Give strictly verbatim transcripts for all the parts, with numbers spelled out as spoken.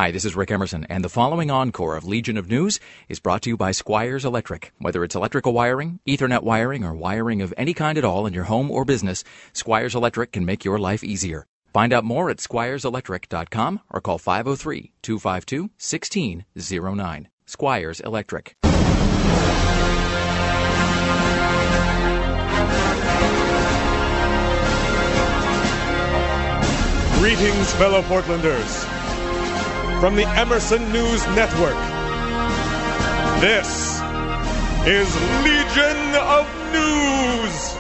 Hi, this is Rick Emerson, and the following encore of Legion of News is brought to you by Squires Electric. Whether it's electrical wiring, Ethernet wiring, or wiring of any kind at all in your home or business, Squires Electric can make your life easier. Find out more at squires electric dot com or call five oh three, two five two, one six oh nine. Squires Electric. Greetings, fellow Portlanders. From the Emerson News Network, this is Legion of News.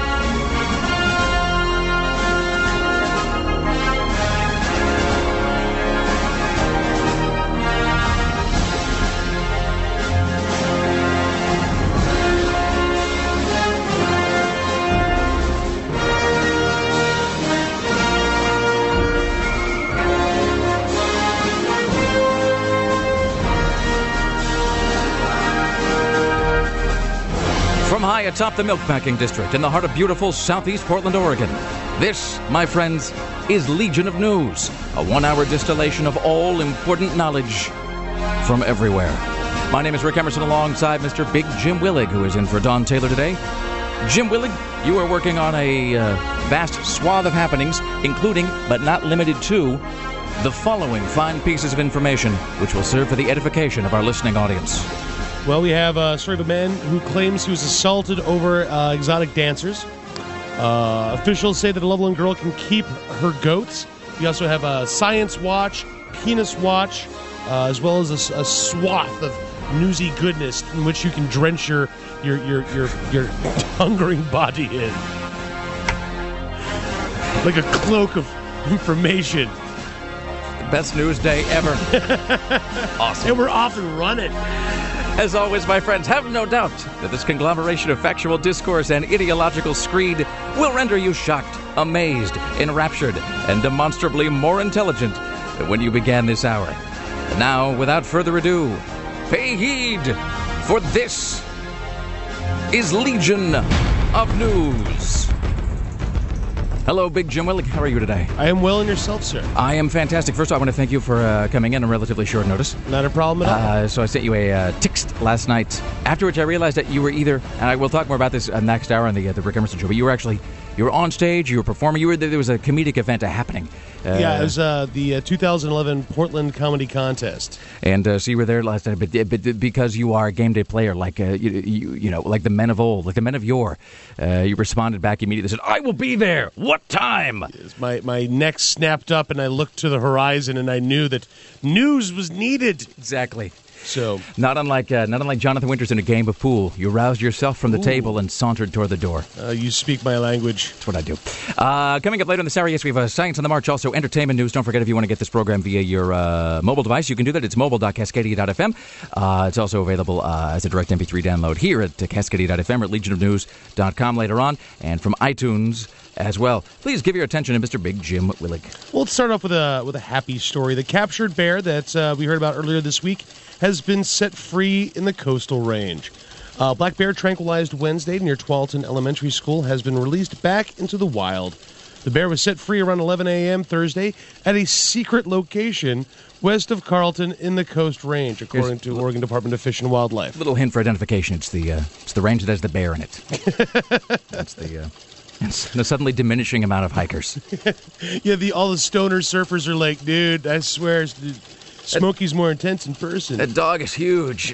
From high atop the Milkpacking District in the heart of beautiful southeast Portland, Oregon, this, my friends, is Legion of News, a one-hour distillation of all important knowledge from everywhere. My name is Rick Emerson alongside Mister Big Jim Willig, who is in for Don Taylor today. Jim Willig, you are working on a uh, vast swath of happenings, including, but not limited to, the following fine pieces of information, which will serve for the edification of our listening audience. Well, we have a story of a man who claims he was assaulted over uh, exotic dancers. Uh, officials say that a Loveland girl can keep her goats. We also have a science watch, penis watch, uh, as well as a, a swath of newsy goodness in which you can drench your your your your, your hungering body in, like a cloak of information. Best news day ever. Awesome. And we're off and running. As always, my friends, have no doubt that this conglomeration of factual discourse and ideological screed will render you shocked, amazed, enraptured, and demonstrably more intelligent than when you began this hour. And now, without further ado, pay heed, for this is Legion of News. Hello, Big Jim Willig. How are you today? I am well, and yourself, sir? I am fantastic. First of all, I want to thank you for uh, coming in on relatively short notice. Not a problem at all. Uh, so I sent you a uh, text last night, after which I realized that you were either, and I will talk more about this uh, next hour on the, uh, the Rick Emerson Show, but you were actually, you were on stage, you were performing, you were there was a comedic event happening. Uh, yeah, it was uh, the uh, two thousand eleven Portland Comedy Contest. And uh, so you were there last night, but, but because you are a game day player, like uh, you, you, you know, like the men of old, like the men of yore, uh, you responded back immediately. Said, "I will be there. What time?" Yes, my my neck snapped up, and I looked to the horizon, and I knew that news was needed. Exactly. So not unlike uh, not unlike Jonathan Winters in a game of pool, you roused yourself from the Ooh. table and sauntered toward the door. Uh, you speak my language. That's what I do. Uh, coming up later in this hour, yes, we have uh, Science on the March, also entertainment news. Don't forget, if you want to get this program via your uh, mobile device, you can do that. It's mobile dot cascadia dot f m. Uh, it's also available uh, as a direct M P three download here at uh, cascadia dot f m or at legion of news dot com later on, and from iTunes as well. Please give your attention to Mister Big Jim Willig. Well, let's start off with a with a happy story. The captured bear that uh, we heard about earlier this week has been set free in the Coastal Range. Uh, black bear tranquilized Wednesday near Tualatin Elementary School has been released back into the wild. The bear was set free around eleven a.m. Thursday at a secret location west of Carlton in the Coast Range, according Here's to Oregon Department of Fish and Wildlife. Little hint for identification: it's the uh, it's the range that has the bear in it. That's the. Uh... It's a suddenly diminishing amount of hikers. Yeah, the all the stoner surfers are like, dude, I swear, dude, Smokey's more intense in person. That dog is huge.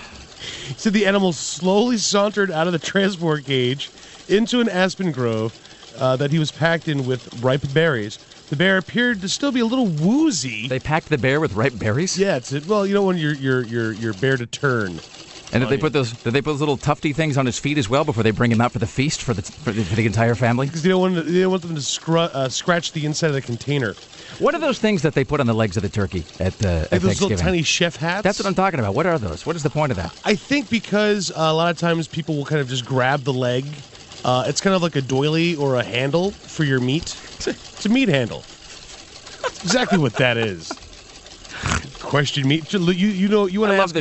So the animal slowly sauntered out of the transport cage into an aspen grove uh, that he was packed in with ripe berries. The bear appeared to still be a little woozy. They packed the bear with ripe berries? Yeah, it's well, you know when you're you're you're you're bear to turn. And did they put those? Did they put those little tufty things on his feet as well before they bring him out for the feast for the for the, for the entire family? Because they don't want they don't want them to scr- uh, scratch the inside of the container. What are those things that they put on the legs of the turkey at, uh, at like those Thanksgiving? little tiny chef hats. That's what I'm talking about. What are those? What is the point of that? I think because uh, a lot of times people will kind of just grab the leg. Uh, it's kind of like a doily or a handle for your meat. It's a meat handle. That's exactly what that is. Question meat. You you know you want to I ask, love this show.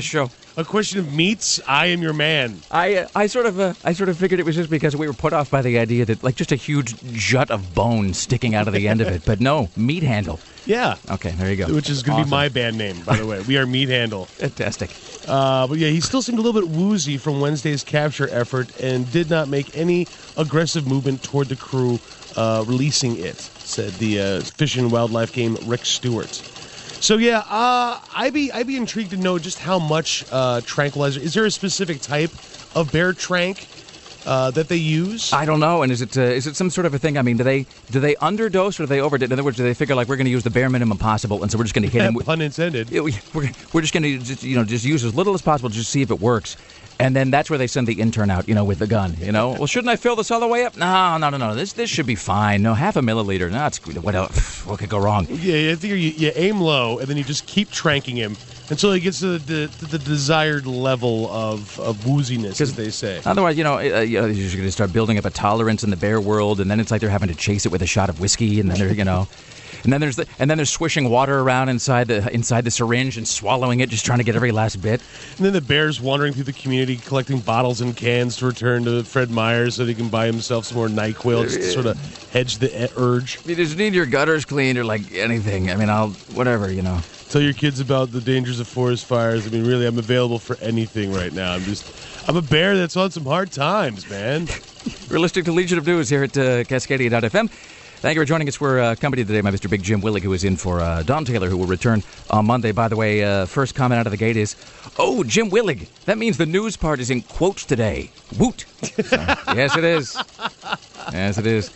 a question of meats, I am your man. I uh, I sort of uh, I sort of figured it was just because we were put off by the idea that like just a huge jut of bone sticking out of the end of it, but no, meat handle. Yeah. Okay, there you go. Which is going to Awesome. be my band name, by the way. We are Meat Handle. Fantastic. Uh, but yeah, he still seemed a little bit woozy from Wednesday's capture effort and did not make any aggressive movement toward the crew uh, releasing it, said the uh, Fish and Wildlife game Rick Stewart. So yeah, uh, I'd be I'd be intrigued to know just how much uh, tranquilizer. Is there a specific type of bear trank uh, that they use? I don't know. And is it uh, is it some sort of a thing? I mean, do they do they underdose or do they overdose? In other words, do they figure like we're going to use the bare minimum possible, and so we're just going to hit him? With, Pun intended. Yeah, we, we're we're just going to just, you know just use as little as possible, just see if it works. And then that's where they send the intern out, you know, with the gun. You know, well, shouldn't I fill this all the way up? No, no, no, no. This this should be fine. No, half a milliliter. No, it's what else? What could go wrong? Yeah, I think you, you aim low and then you just keep tranking him until he gets to the, the, the desired level of, of wooziness, as they say. Otherwise, you know, uh, you know, you're just going to start building up a tolerance in the bear world, and then it's like they're having to chase it with a shot of whiskey, and then they're, you know. And then there's the, and then there's swishing water around inside the inside the syringe and swallowing it, just trying to get every last bit. And then the bear's wandering through the community, collecting bottles and cans to return to Fred Meyer so that he can buy himself some more NyQuil, just to sort of hedge the urge. You just need your gutters cleaned or like anything. I mean, I'll whatever, you know. Tell your kids about the dangers of forest fires. I mean, really, I'm available for anything right now. I'm just, I'm a bear that's on some hard times, man. You're listening to Legion of News here at uh, Cascadia dot f m. Thank you for joining us. We're uh, accompanied today by Mister Big Jim Willig, who is in for uh, Don Taylor, who will return on Monday. By the way, uh, first comment out of the gate is, oh, Jim Willig. That means the news part is in quotes today. Woot. So, yes, it is. Yes, it is.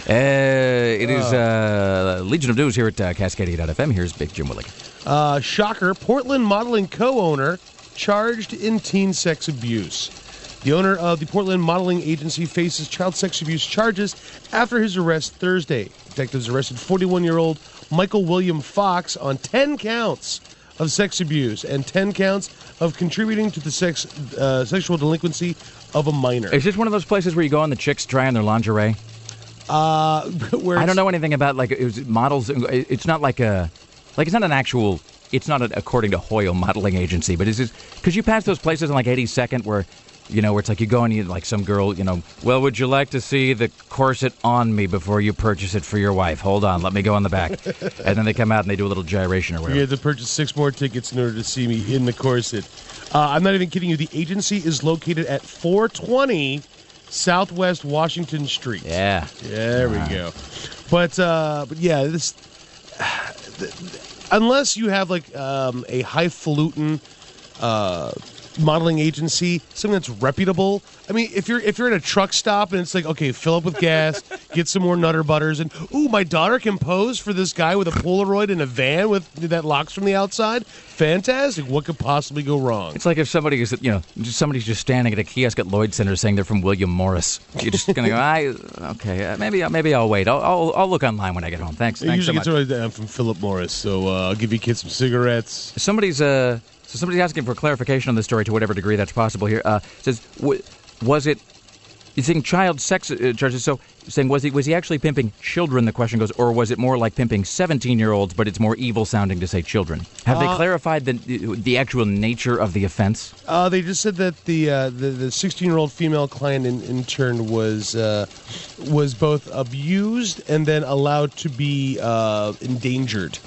Uh, it is uh, Legion of News here at uh, Cascadia dot f m. Here's Big Jim Willig. Uh, shocker, Portland modeling co-owner charged in teen sex abuse. The owner of the Portland modeling agency faces child sex abuse charges after his arrest Thursday. Detectives arrested forty-one-year-old Michael William Fox on ten counts of sex abuse and ten counts of contributing to the sex uh, sexual delinquency of a minor. Is this one of those places where you go and the chicks try on their lingerie? Uh, where I don't know anything about like it was models. It's not like a like it's not an actual. It's not a, according to Hoyle modeling agency, but is it because you pass those places on like eighty-second where. You know, where it's like you go and you, like some girl, you know, well, would you like to see the corset on me before you purchase it for your wife? Hold on, let me go on the back. And then they come out and they do a little gyration or whatever. You have to purchase six more tickets in order to see me in the corset. Uh, I'm not even kidding you. The agency is located at four twenty Southwest Washington Street. Yeah. There we go. But, uh, but yeah, this unless you have like um, a highfalutin uh modeling agency, something that's reputable. I mean, if you're if you're in a truck stop and it's like, okay, fill up with gas, get some more Nutter Butters, and ooh, my daughter can pose for this guy with a Polaroid in a van with that locks from the outside. Fantastic. What could possibly go wrong? It's like if somebody is, you know, just somebody's just standing at a kiosk at Lloyd Center saying they're from William Morris. You're just gonna go, I okay, uh, maybe maybe I'll wait. I'll, I'll I'll look online when I get home. Thanks. It Thanks usually so gets right I'm from Philip Morris, so uh, I'll give you kids some cigarettes. Somebody's uh. So somebody's asking for clarification on this story to whatever degree that's possible here. Uh, says, w- was it, you're saying child sex uh, charges, so saying was he was he actually pimping children, the question goes, or was it more like pimping seventeen-year-olds, but it's more evil sounding to say children? Have uh, they clarified the the actual nature of the offense? Uh, they just said that the uh, the, the sixteen-year-old female client in, in turn was, uh, was both abused and then allowed to be uh, endangered.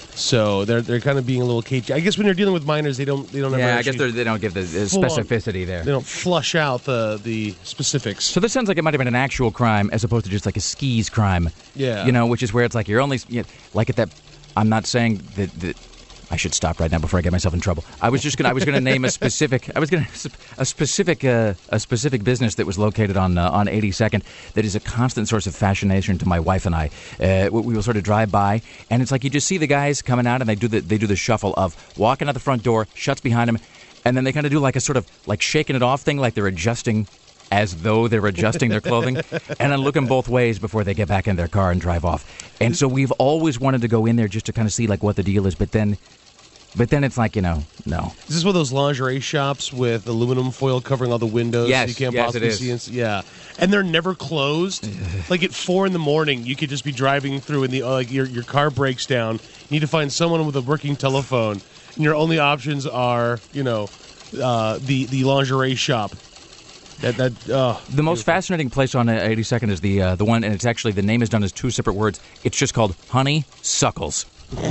So they're they're kind of being a little cagey. I guess when you're dealing with minors, they don't they don't ever yeah. I guess they don't give the, the specificity on, there. They don't flush out the the specifics. So this sounds like it might have been an actual crime as opposed to just like a skis crime. Yeah. You know, which is where it's like you're only you know, like at that. I'm not saying that. that I should stop right now before I get myself in trouble. I was just gonna. I was gonna name a specific. I was gonna a specific uh, a specific business that was located on uh, on eighty-second that is a constant source of fascination to my wife and I. Uh, we will sort of drive by, and it's like you just see the guys coming out, and they do the they do the shuffle of walking out the front door, shuts behind them, and then they kind of do like a sort of like shaking it off thing, like they're adjusting. As though they're adjusting their clothing, and then looking both ways before they get back in their car and drive off. And so we've always wanted to go in there just to kind of see like what the deal is, but then, but then it's like you know, no. Is this one of those lingerie shops with aluminum foil covering all the windows? Yes, so you can't yes, possibly it is. see. Ins- yeah, and they're never closed. Like at four in the morning, you could just be driving through, and the uh, like your your car breaks down. You need to find someone with a working telephone, and your only options are you know. uh, the the lingerie shop. That that uh, the most beautiful. Fascinating place on eighty-second is the uh, the one, and it's actually the name is done as two separate words. It's just called Honeysuckles.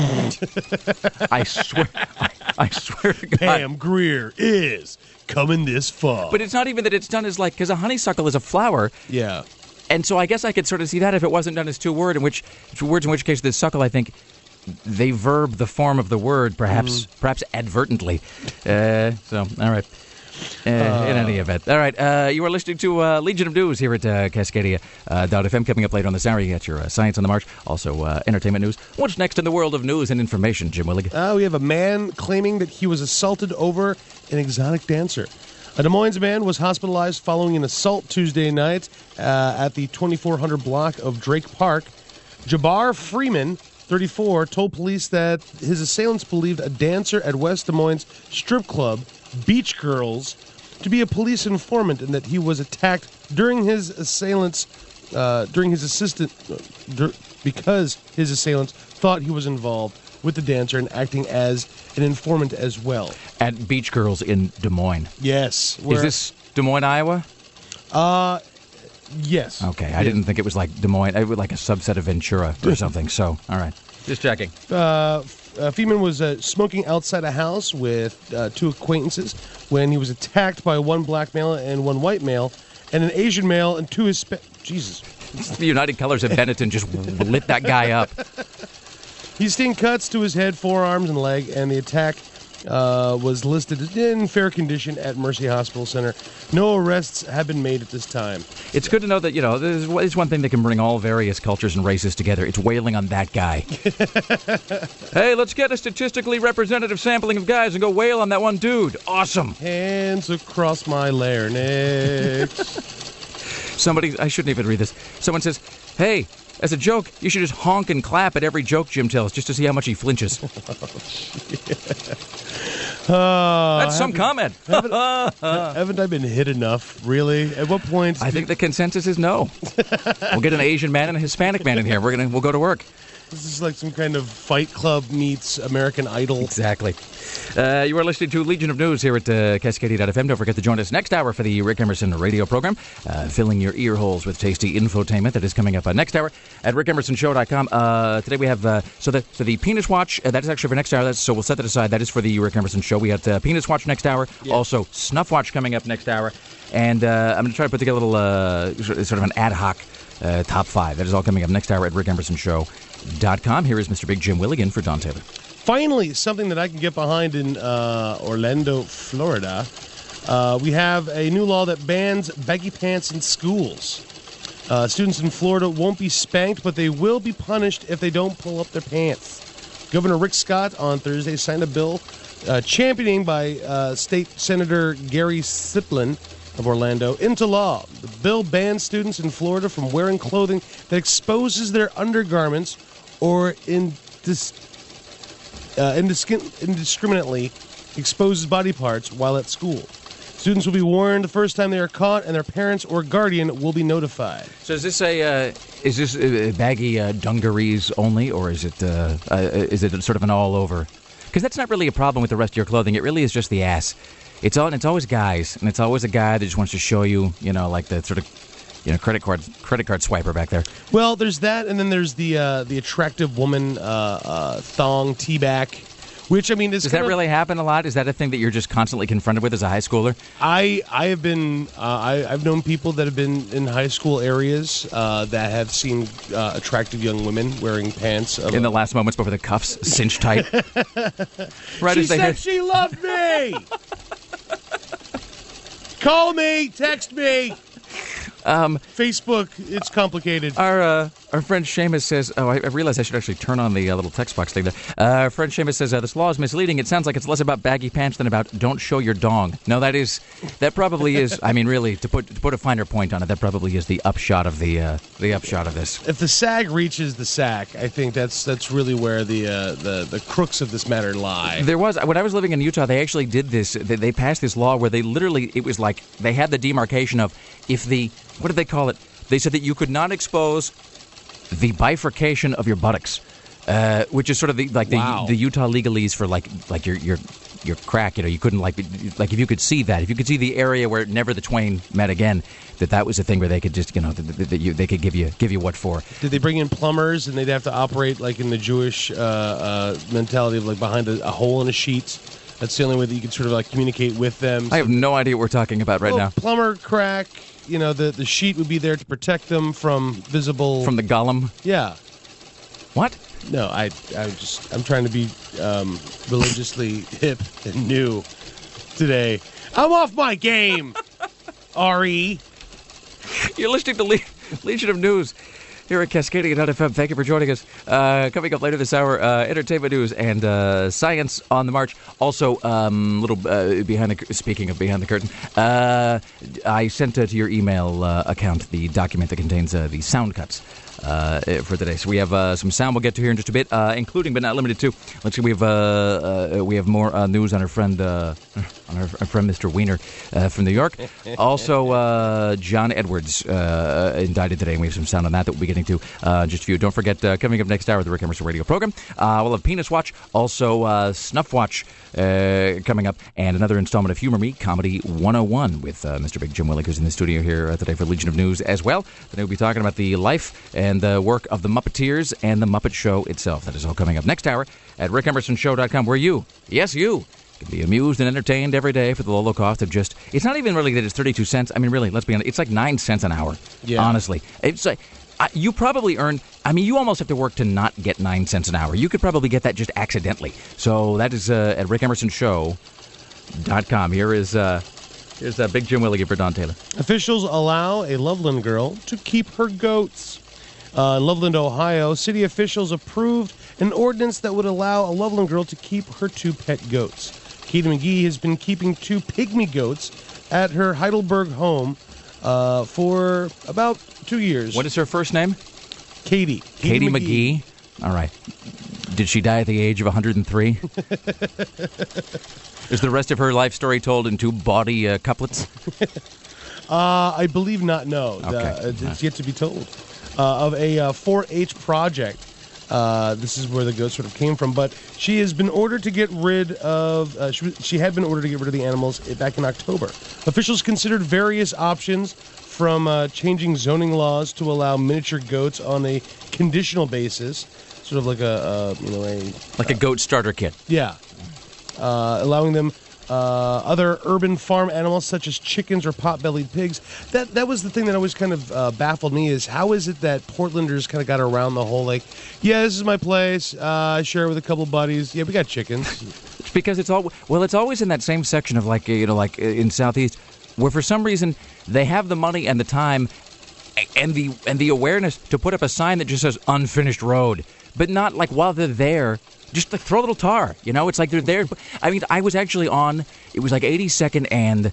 I swear, I, I swear to God, Pam Grier is coming this fall. But it's not even that it's done as like because a honeysuckle is a flower. Yeah. And so I guess I could sort of see that if it wasn't done as two word, in which two words, in which case the suckle, I think, they verb the form of the word, perhaps, mm. perhaps advertently. Uh, so, all right. Uh, uh, in any event. All right. Uh, you are listening to uh, Legion of News here at uh, Cascadia uh, .f m. Coming up later on this hour, you got your uh, Science on the March, also uh, entertainment news. What's next in the world of news and information, Jim Willig? Uh, we have a man claiming that he was assaulted over an exotic dancer. A Des Moines man was hospitalized following an assault Tuesday night uh, at the twenty-four hundred block of Drake Park. Jabbar Freeman, thirty-four, told police that his assailants believed a dancer at West Des Moines strip club, Beach Girls, to be a police informant and that he was attacked during his assailants, uh, during his assistant, uh, dur- because his assailants thought he was involved with the dancer and acting as an informant as well. At Beach Girls in Des Moines. Yes. Is this Des Moines, Iowa? Uh, yes. Okay, I didn't think it was like Des Moines. It was like a subset of Ventura or something. So, all right. Just checking. Uh, uh, Feeman was uh, smoking outside a house with uh, two acquaintances when he was attacked by one black male and one white male, and an Asian male and two Hispanic. Jesus. The United Colors of Benetton just lit that guy up. He's seen cuts to his head, forearms, and leg, and the attack uh, was listed in fair condition at Mercy Hospital Center. No arrests have been made at this time. It's good to know that, you know, there's it's one thing that can bring all various cultures and races together. It's wailing on that guy. Hey, let's get a statistically representative sampling of guys and go wail on that one dude. Awesome. Hands across my larynx. Somebody, I shouldn't even read this. Someone says, hey, as a joke, you should just honk and clap at every joke Jim tells just to see how much he flinches. uh, That's some comment. Haven't, haven't I been hit enough, really? At what point? I think the consensus is no. We'll get an Asian man and a Hispanic man in here. We're gonna, we'll go to work. This is like some kind of Fight Club meets American Idol. Exactly. Uh, you are listening to Legion of News here at uh, Cascadia dot f m. Don't forget to join us next hour for the Rick Emerson radio program, uh, filling your ear holes with tasty infotainment. That is coming up uh, next hour at rick emerson show dot com. Uh, today we have, uh, so the so the Penis Watch, uh, that is actually for next hour. That's, so we'll set that aside. That is for the Rick Emerson show. We have uh, Penis Watch next hour. Yeah. Also, Snuff Watch coming up next hour. And uh, I'm going to try to put together a little, uh, sort of an ad hoc uh, top five. That is all coming up next hour at rick emerson show dot com. Here is Mister Big Jim Willigan for Don Taylor. Finally, something that I can get behind in uh, Orlando, Florida. Uh, we have a new law that bans baggy pants in schools. Uh, students in Florida won't be spanked, but they will be punished if they don't pull up their pants. Governor Rick Scott on Thursday signed a bill uh, championing by uh, State Senator Gary Siplin of Orlando into law. The bill bans students in Florida from wearing clothing that exposes their undergarments or in dis- uh, indisc- indiscriminately exposes body parts while at school. Students will be warned the first time they are caught, and their parents or guardian will be notified. So is this a uh, is this uh, baggy uh, dungarees only, or is it uh, uh, is it sort of an all over? Because that's not really a problem with the rest of your clothing. It really is just the ass. It's all. And it's always guys, and it's always a guy that just wants to show you, you know, like the sort of, you know, credit card credit card swiper back there. Well, there's that, and then there's the uh, the attractive woman uh, uh, thong T-back, which I mean is does that really happen a lot? Is that a thing that you're just constantly confronted with as a high schooler? I I have been uh, I I've known people that have been in high school areas uh, that have seen uh, attractive young women wearing pants of in the last moments before the cuffs cinch tight. Right she as they said hit. She loved me. Call me, text me. Um, Facebook, it's complicated. Our uh, our friend Seamus says, oh, I, I realized I should actually turn on the uh, little text box thing there. Uh, our friend Seamus says, uh, this law is misleading. It sounds like it's less about baggy pants than about don't show your dong. No, that is, that probably is, I mean, really, to put to put a finer point on it, that probably is the upshot of the uh, the upshot of this. If the sag reaches the sack, I think that's that's really where the uh, the the crooks of this matter lie. There was, when I was living in Utah, they actually did this, they, they passed this law where they literally, it was like, they had the demarcation of, if the, what did they call it? They said that you could not expose the bifurcation of your buttocks. uh, which is sort of the, like the, Wow. the Utah legalese for like like your your your crack. You know, you couldn't like like if you could see that, if you could see the area where never the twain met again, that that was a thing where they could just you know that, that you, they could give you give you what for. Did they bring in plumbers and they'd have to operate like in the Jewish uh, uh, mentality of like behind a, a hole in a sheet? That's the only way that you can sort of like communicate with them. I have no idea what we're talking about right well, now. Plumber, crack, you know, the, the sheet would be there to protect them from visible... From the golem. Yeah. What? No, I, I'm just, I'm trying to be um, religiously hip and new today. I'm off my game, Ari. You're listening to Le- Legion of News here at Cascadia dot F M. Thank you for joining us. Uh, coming up later this hour, uh, entertainment news and uh, science on the march. Also, um, little uh, behind the speaking of behind the curtain, uh, I sent uh, to your email uh, account the document that contains uh, the sound cuts uh, for today. So we have uh, some sound we'll get to here in just a bit, uh, including but not limited to. Let's see, we have uh, uh, we have more uh, news on our friend uh, on our, our friend Mister Wiener uh, from New York. Also, uh, John Edwards uh, indicted today, and we have some sound on that that we'll be getting to uh, just a few. Don't forget, uh, coming up next hour, the Rick Emerson radio program. Uh, we'll have Penis Watch, also uh, Snuff Watch uh, coming up, and another installment of Humor Me, Comedy one oh one with uh, Mister Big Jim Willig, who's in the studio here uh, today for Legion of News as well. Then we'll be talking about the life and the work of the Muppeteers and the Muppet Show itself. That is all coming up next hour at rick emerson show dot com, where you, yes you, can be amused and entertained every day for the low, low cost of just, it's not even really that it's thirty-two cents. I mean, really, let's be honest, it's like nine cents an hour, Yeah. honestly. It's like, I, you probably earn, I mean, you almost have to work to not get nine cents an hour. You could probably get that just accidentally. So that is uh, at rick emerson show dot com. Here is, uh, here's uh, Big Jim Willigan for Don Taylor. Officials allow a Loveland girl to keep her goats. Uh, in Loveland, Ohio, city officials approved an ordinance that would allow a Loveland girl to keep her two pet goats. Katie McGee has been keeping two pygmy goats at her Heidelberg home uh, for about two years. What is her first name? Katie. Katie, McGee. McGee. All right. Did she die at the age of one hundred three? Is the rest of her life story told in two bawdy uh, couplets? Uh, I believe not, no. Okay. Uh, it's yet to be told. Uh, of a uh, four H project. Uh, this is where the goat sort of came from. But she has been ordered to get rid of, uh, she, she had been ordered to get rid of the animals back in October. Officials considered various options, from uh, changing zoning laws to allow miniature goats on a conditional basis, sort of like a, uh, you know, a... Like a goat starter kit. Yeah. Uh, allowing them uh, other urban farm animals such as chickens or pot-bellied pigs. That that was the thing that always kind of uh, baffled me, is how is it that Portlanders kind of got around the whole, like, yeah, this is my place, uh, I share it with a couple buddies, yeah, we got chickens. It's because it's all, well, it's always in that same section of, like, you know, like in Southeast, where for some reason they have the money and the time and the and the awareness to put up a sign that just says unfinished road, but not like while they're there. Just like throw a little tar, you know? It's like they're there. I mean, I was actually on, it was like eighty-second and,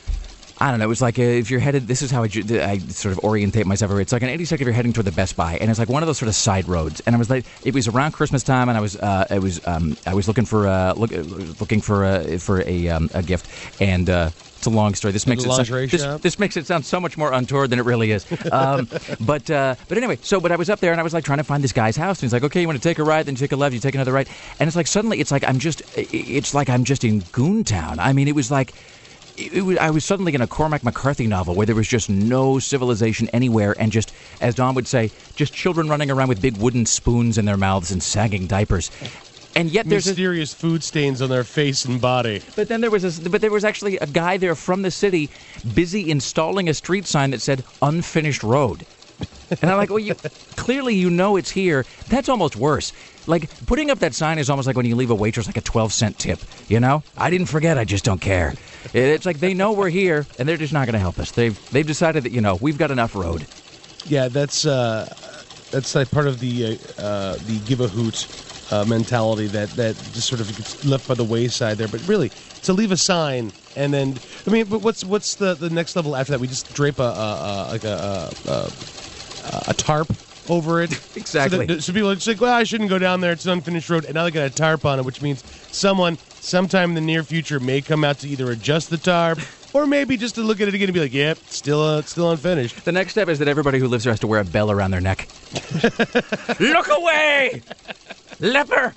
I don't know, it was like uh, if you're headed, this is how I, I sort of orientate myself. It's like an eighty-second if you're heading toward the Best Buy, and it's like one of those sort of side roads. And I was like, it was around Christmas time, and I was, uh, I was, um, I was looking for, uh, look, looking for, uh, for a, um, a gift, and, uh, it's a long story. This makes it sound, this, this makes it sound so much more untoward than it really is. Um, but uh, but anyway, so but I was up there and I was like trying to find this guy's house. And he's like, okay, you want to take a right, then you take a left, you take another right, and it's like suddenly it's like I'm just it's like I'm just in Goontown. I mean, it was like. It, it was, I was suddenly in a Cormac McCarthy novel where there was just no civilization anywhere, and just, as Don would say, just children running around with big wooden spoons in their mouths and sagging diapers. And yet there's mysterious a, food stains on their face and body. But then there was a, but there was actually a guy there from the city busy installing a street sign that said unfinished road. And I'm like, well, you, clearly you know it's here. That's almost worse. Like, putting up that sign is almost like when you leave a waitress like a twelve cent tip, you know? I didn't forget, I just don't care. It's like they know we're here, and they're just not going to help us. They've they've decided that, you know, we've got enough road. Yeah, that's uh, that's like part of the uh, uh, the give a hoot uh, mentality that, that just sort of gets left by the wayside there. But really, to leave a sign and then, I mean, but what's what's the, the next level after that? We just drape a, a, a like a, a a tarp over it. Exactly. So, that, so people are just like, well, I shouldn't go down there. It's an unfinished road. And now they got a tarp on it, which means someone sometime in the near future may come out to either adjust the tarp or maybe just to look at it again and be like, yep, still uh, still unfinished. The next step is that everybody who lives there has to wear a bell around their neck. Look away! leper.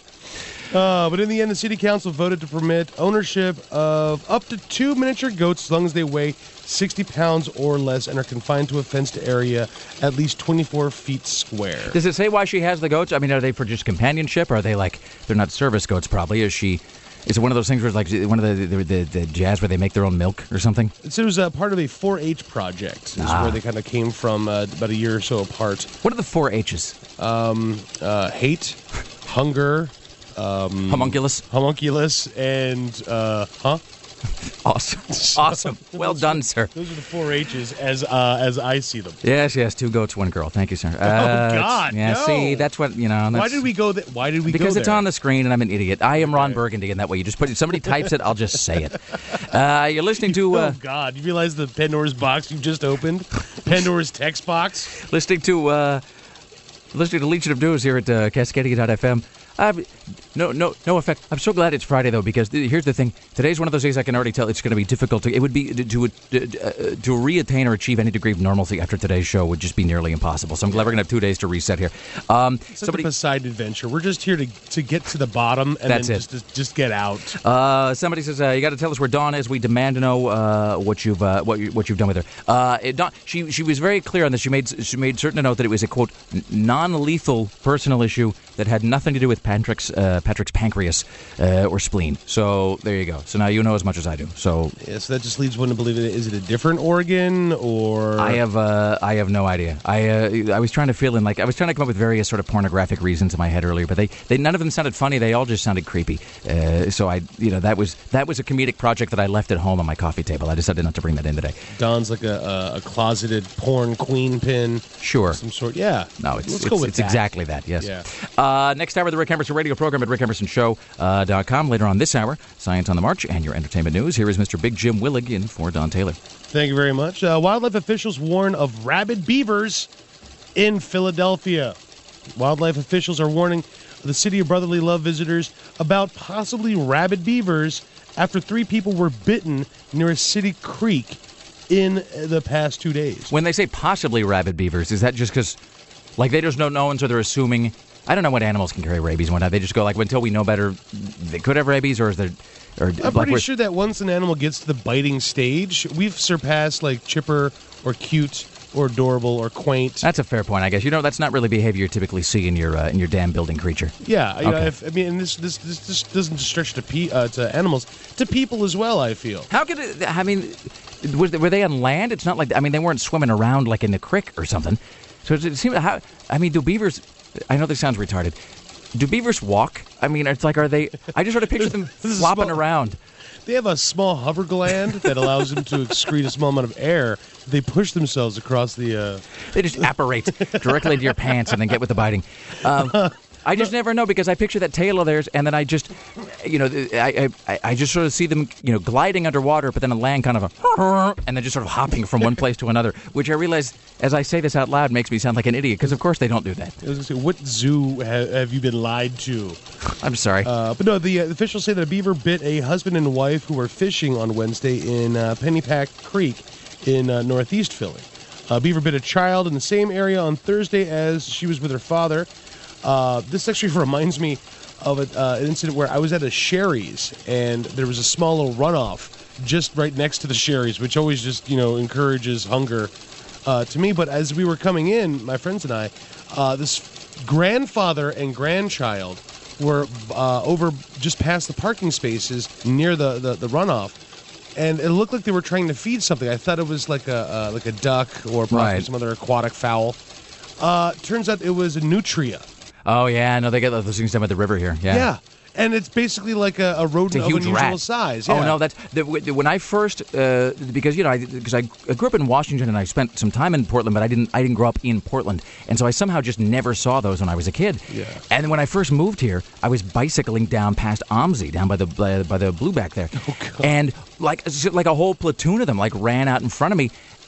Uh, but in the end, the city council voted to permit ownership of up to two miniature goats as long as they weigh sixty pounds or less and are confined to a fenced area at least twenty-four feet square. Does it say why she has the goats? I mean, are they for just companionship? Or are they like, they're not service goats probably? Is she, is it one of those things where it's like one of the the, the, the jazz where they make their own milk or something? So it was uh, part of a four H project. Is Ah. where they kind of came from uh, about a year or so apart. What are the four H's? Um, uh, hate, hunger, um, Homunculus. homunculus, and uh, huh? Awesome. Awesome. Well done, sir. Those are the four H's as uh, as I see them. Yes, yes. Two goats, one girl. Thank you, sir. Uh, Oh God! Yeah, no. see, that's what, you know. That's, Why did we go? Th- why did we Because go it's there? on the screen and I'm an idiot. I am Ron Okay. Burgundy, and that way you just put it, somebody types it, I'll just say it. Uh, you're listening to uh, Oh God! You realize the Pandora's box you just opened? Pandora's text box. listening to uh, listening to Legion of News here at uh, Cascadia dot f m. Uh, no, no, no effect. I'm so glad it's Friday though, because th- here's the thing. Today's one of those days I can already tell it's going to be difficult to. It would be to to, uh, to re-attain or achieve any degree of normalcy after today's show would just be nearly impossible. So I'm glad we're going to have two days to reset here. Um, It's somebody, like a side adventure. We're just here to to get to the bottom and That's then it. just, just just get out. Uh, somebody says uh, you got to tell us where Dawn is. We demand to know uh, what you've uh, what, you, what you've done with her. Uh, it, Dawn, she she was very clear on this. She made she made certain to note that it was a quote n- non-lethal personal issue that had nothing to do with Patrick's uh, Patrick's pancreas uh, or spleen. So there you go. So now you know as much as I do. So Yeah, so that just leads one to believe it. Is it a different organ or? I have uh, I have no idea. I uh, I was trying to feel in like I was trying to come up with various sort of pornographic reasons in my head earlier, but they, they none of them sounded funny. They all just sounded creepy. Uh, so I you know that was that was a comedic project that I left at home on my coffee table. I decided not to bring that in today. Don's like a, a, a closeted porn queen pin, Sure. some sort. Yeah. No, it's Let's it's, go with it's that. exactly that. Yes. Yeah. Uh, next hour, the Rick Emerson radio program at rick emerson show dot com. Later on this hour, Science on the March and your entertainment news. Here is Mister Big Jim Willig in for Don Taylor. Thank you very much. Uh, wildlife officials warn of rabid beavers in Philadelphia. Wildlife officials are warning the City of Brotherly Love visitors about possibly rabid beavers after three people were bitten near a city creek in the past two days. When they say possibly rabid beavers, is that just because, like, they just don't know, and so they're assuming? I don't know what animals can carry rabies and whatnot. They just go like, until we know better, they could have rabies, or is there? Or I'm like pretty we're- sure that once an animal gets to the biting stage, we've surpassed like chipper or cute or adorable or quaint. That's a fair point, I guess. You know, that's not really behavior you typically see in your uh, in your dam building creature. Yeah, you know, Okay. if, I mean, and this this this this doesn't just stretch to pe- uh, to animals, to people as well. I feel. How could it? I mean, was were they on land? It's not like I mean they weren't swimming around like in the creek or something. So it seems how I mean, do beavers? I know this sounds retarded. Do beavers walk? I mean, it's like are they? I just sort of picture them This is flopping small- around. They have a small hover gland that allows them to excrete a small amount of air. They push themselves across the. Uh, They just apparate directly into your pants and then get with the biting. Um, I just never know because I picture that tail of theirs, and then I just, you know, I, I I just sort of see them, you know, gliding underwater, but then on land kind of a, and then just sort of hopping from one place to another. Which I realize, as I say this out loud, makes me sound like an idiot because of course they don't do that. I was gonna say, what zoo ha- have you been lied to? I'm sorry. Uh, but no, the uh, officials say that a beaver bit a husband and wife who were fishing on Wednesday in uh, Pennypack Creek in uh, northeast Philly. Uh, beaver bit a child in the same area on Thursday as she was with her father. Uh, this actually reminds me of a, uh, an incident where I was at a Sherry's and there was a small little runoff just right next to the Sherry's, which always just, you know, encourages hunger uh, to me. But as we were coming in, my friends and I, uh, this grandfather and grandchild were uh, over just past the parking spaces near the, the, the runoff. And it looked like they were trying to feed something. I thought it was like a uh, like a duck or possibly Right. some other aquatic fowl. Uh, turns out it was a nutria. oh yeah, no, they get those things down by the river here. Yeah. Yeah. And it's basically like a, a rodent It's a of huge unusual rat. size. Oh Yeah. no, that's the, when I first uh, because you know because I, I grew up in Washington and I spent some time in Portland, but I didn't I didn't grow up in Portland, and so I somehow just never saw those when I was a kid. Yeah. And when I first moved here, I was bicycling down past Omsey, down by the by, by the Blueback there, Oh, God. and like like a whole platoon of them like ran out in front of me.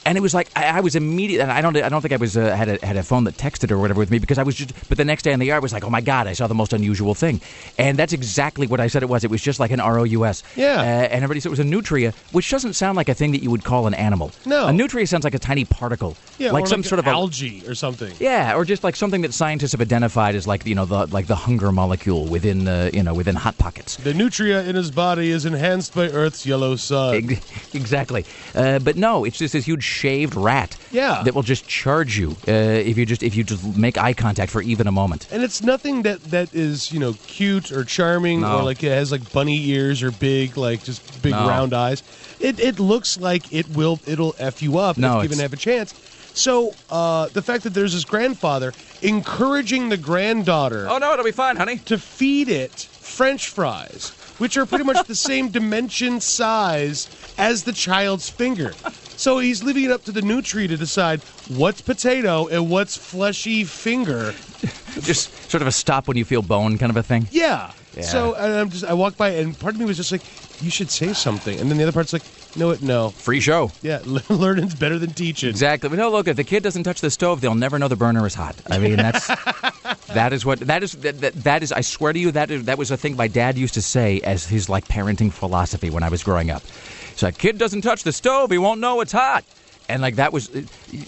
And it was like I, I was immediate. And I don't. I don't think I was uh, had a had a phone that texted or whatever with me because I was just. But the next day on the air, I was like, oh my god, I saw the most unusual thing, and that's exactly what I said it was. It was just like an R O U S. Yeah. Uh, and everybody said it was a nutria, which doesn't sound like a thing that you would call an animal. No. A nutria sounds like a tiny particle. Yeah, like or some like sort of a, algae or something. yeah, or just like something that scientists have identified as like you know the like the hunger molecule within the you know within hot pockets. The nutria in his body is enhanced by Earth's yellow sun. Ex- Exactly, uh, but no, it's just this huge shaved rat. Yeah. that will just charge you uh, if you just if you just make eye contact for even a moment. And it's nothing that, that is, you know, cute or charming No. or like it has like bunny ears or big, like just big No. round eyes. It it looks like it will it'll F you up No, if given it's- have a chance. So uh, the fact that there's this grandfather encouraging the granddaughter Oh no, it'll be fine, honey. to feed it French fries, which are pretty much the same dimension size as the child's finger. So he's leaving it up to the nutria to decide what's potato and what's fleshy finger. Just sort of a stop when you feel bone kind of a thing. Yeah. Yeah. So and I'm just I walked by and part of me was just like, you should say something, and then the other part's like, no, it no. Free show. Yeah, learning's better than teaching. Exactly. But no, look, if the kid doesn't touch the stove, they'll never know the burner is hot. I mean, that's that is what that is. That, that, that is. I swear to you, that is, that was a thing my dad used to say as his like parenting philosophy when I was growing up. So a kid doesn't touch the stove, he won't know it's hot. And like that was,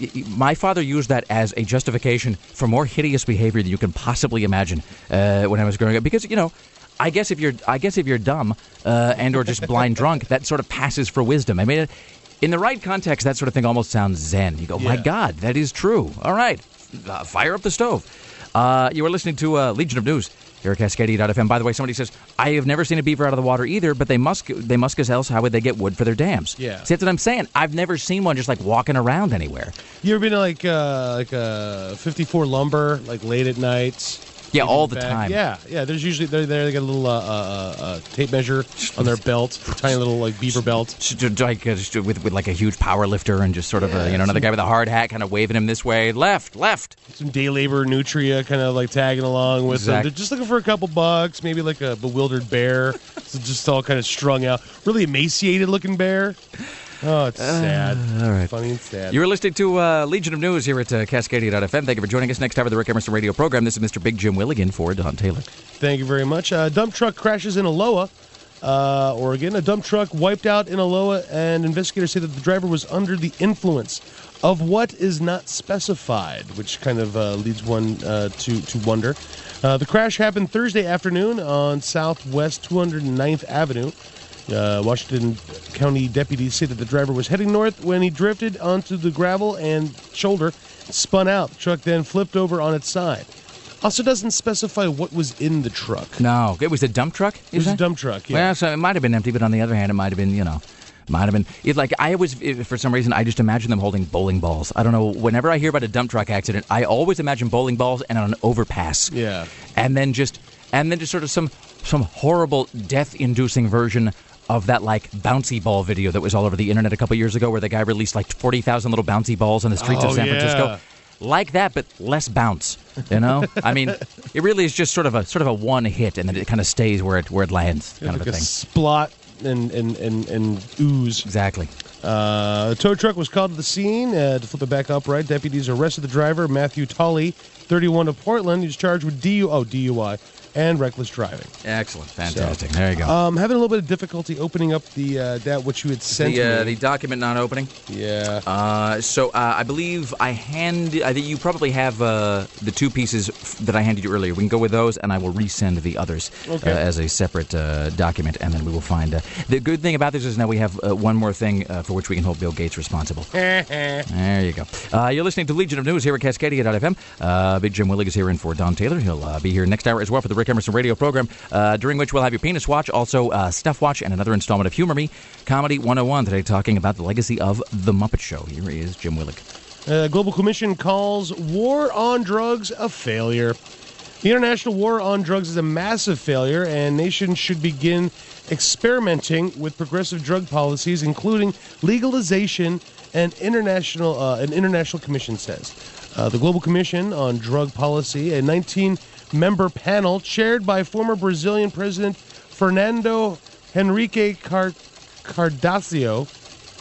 my father used that as a justification for more hideous behavior than you can possibly imagine uh, when I was growing up. Because you know. I guess if you're, I guess if you're dumb uh, and or just blind drunk, that sort of passes for wisdom. I mean, in the right context, that sort of thing almost sounds zen. You go, my Yeah. God, that is true. All right, uh, fire up the stove. Uh, you are listening to uh, Legion of News here at Cascadia dot F M. By the way, somebody says I have never seen a beaver out of the water either, but they must, they must, because else how would they get wood for their dams? Yeah. See, that's what I'm saying. I've never seen one just like walking around anywhere. You ever been to like uh, like a fifty-four lumber, like late at night? Yeah, all the Back? time. Yeah, yeah. There's usually they're there. They got a little uh, uh, uh, tape measure on their belt, a tiny little like beaver belt. Just like uh, just with with like a huge power lifter and just sort of Yeah, a, you know another some- guy with a hard hat kind of waving him this way, left, left. Some day labor nutria kind of like tagging along with them. Exact- They're just looking for a couple bucks, maybe like a bewildered bear. So just all kind of strung out. Really emaciated looking bear. Oh, it's sad. all right. Funny and sad. You are listening to uh, Legion of News here at uh, Cascadia dot F M. Thank you for joining us. Next hour of the Rick Emerson Radio program. This is Mister Big Jim Willigan for Don Taylor. Thank you very much. A dump truck crashes in Aloha, uh, Oregon. A dump truck wiped out in Aloha, and investigators say that the driver was under the influence of what is not specified, which kind of uh, leads one uh, to, to wonder. Uh, the crash happened Thursday afternoon on Southwest two hundred ninth Avenue. Uh, Washington County deputies say that the driver was heading north when he drifted onto the gravel and shoulder, spun out. The truck then flipped over on its side. Also doesn't specify what was in the truck. No, it was a dump truck. It was a dump truck, yeah. Well, so it might have been empty, but on the other hand, it might have been, you know, might have been. It like I always, it, for some reason, I just imagine them holding bowling balls. I don't know. Whenever I hear about a dump truck accident, I always imagine bowling balls and on an overpass. Yeah. And then just, and then just sort of some some horrible death-inducing version of that like bouncy ball video that was all over the internet a couple years ago, where the guy released like forty thousand little bouncy balls on the streets Oh, of San yeah. Francisco. Like that, but less bounce. You know, I mean, it really is just sort of a sort of a one hit, and then it kind of stays where it where it lands, kind like of a a thing. splot and, and, and, and ooze. Exactly. Uh, a tow truck was called to the scene uh, to flip it back upright. Deputies arrested the driver, Matthew Tolley, thirty-one of Portland. He was charged with D U, oh, D U I and reckless driving. Excellent, fantastic. There you go. Um, having a little bit of difficulty opening up the uh, that what you had sent the uh, me. the document not opening. Yeah. Uh, so uh, I believe I hand. I think you probably have uh, the two pieces f- that I handed you earlier. We can go with those, and I will resend the others Okay. uh, as a separate uh, document, and then we will find. Uh, the good thing about this is now we have uh, one more thing uh, for which we can hold Bill Gates responsible. There you go. Uh, you're listening to Legion of News here at Cascadia dot F M. Uh, Big Jim Willig is here in for Don Taylor. He'll uh, be here next hour as well for the Rick Emerson Radio program, uh, during which we'll have your penis watch, also uh, stuff watch, and another installment of Humor Me, Comedy one oh one, today talking about the legacy of The Muppet Show. Here is Jim Willig. Uh, Global Commission calls war on drugs a failure. The international war on drugs is a massive failure, and nations should begin experimenting with progressive drug policies, including legalization. And international, uh, an international commission says. Uh, the Global Commission on Drug Policy, a nineteen-member panel chaired by former Brazilian President Fernando Henrique Car- Cardacio,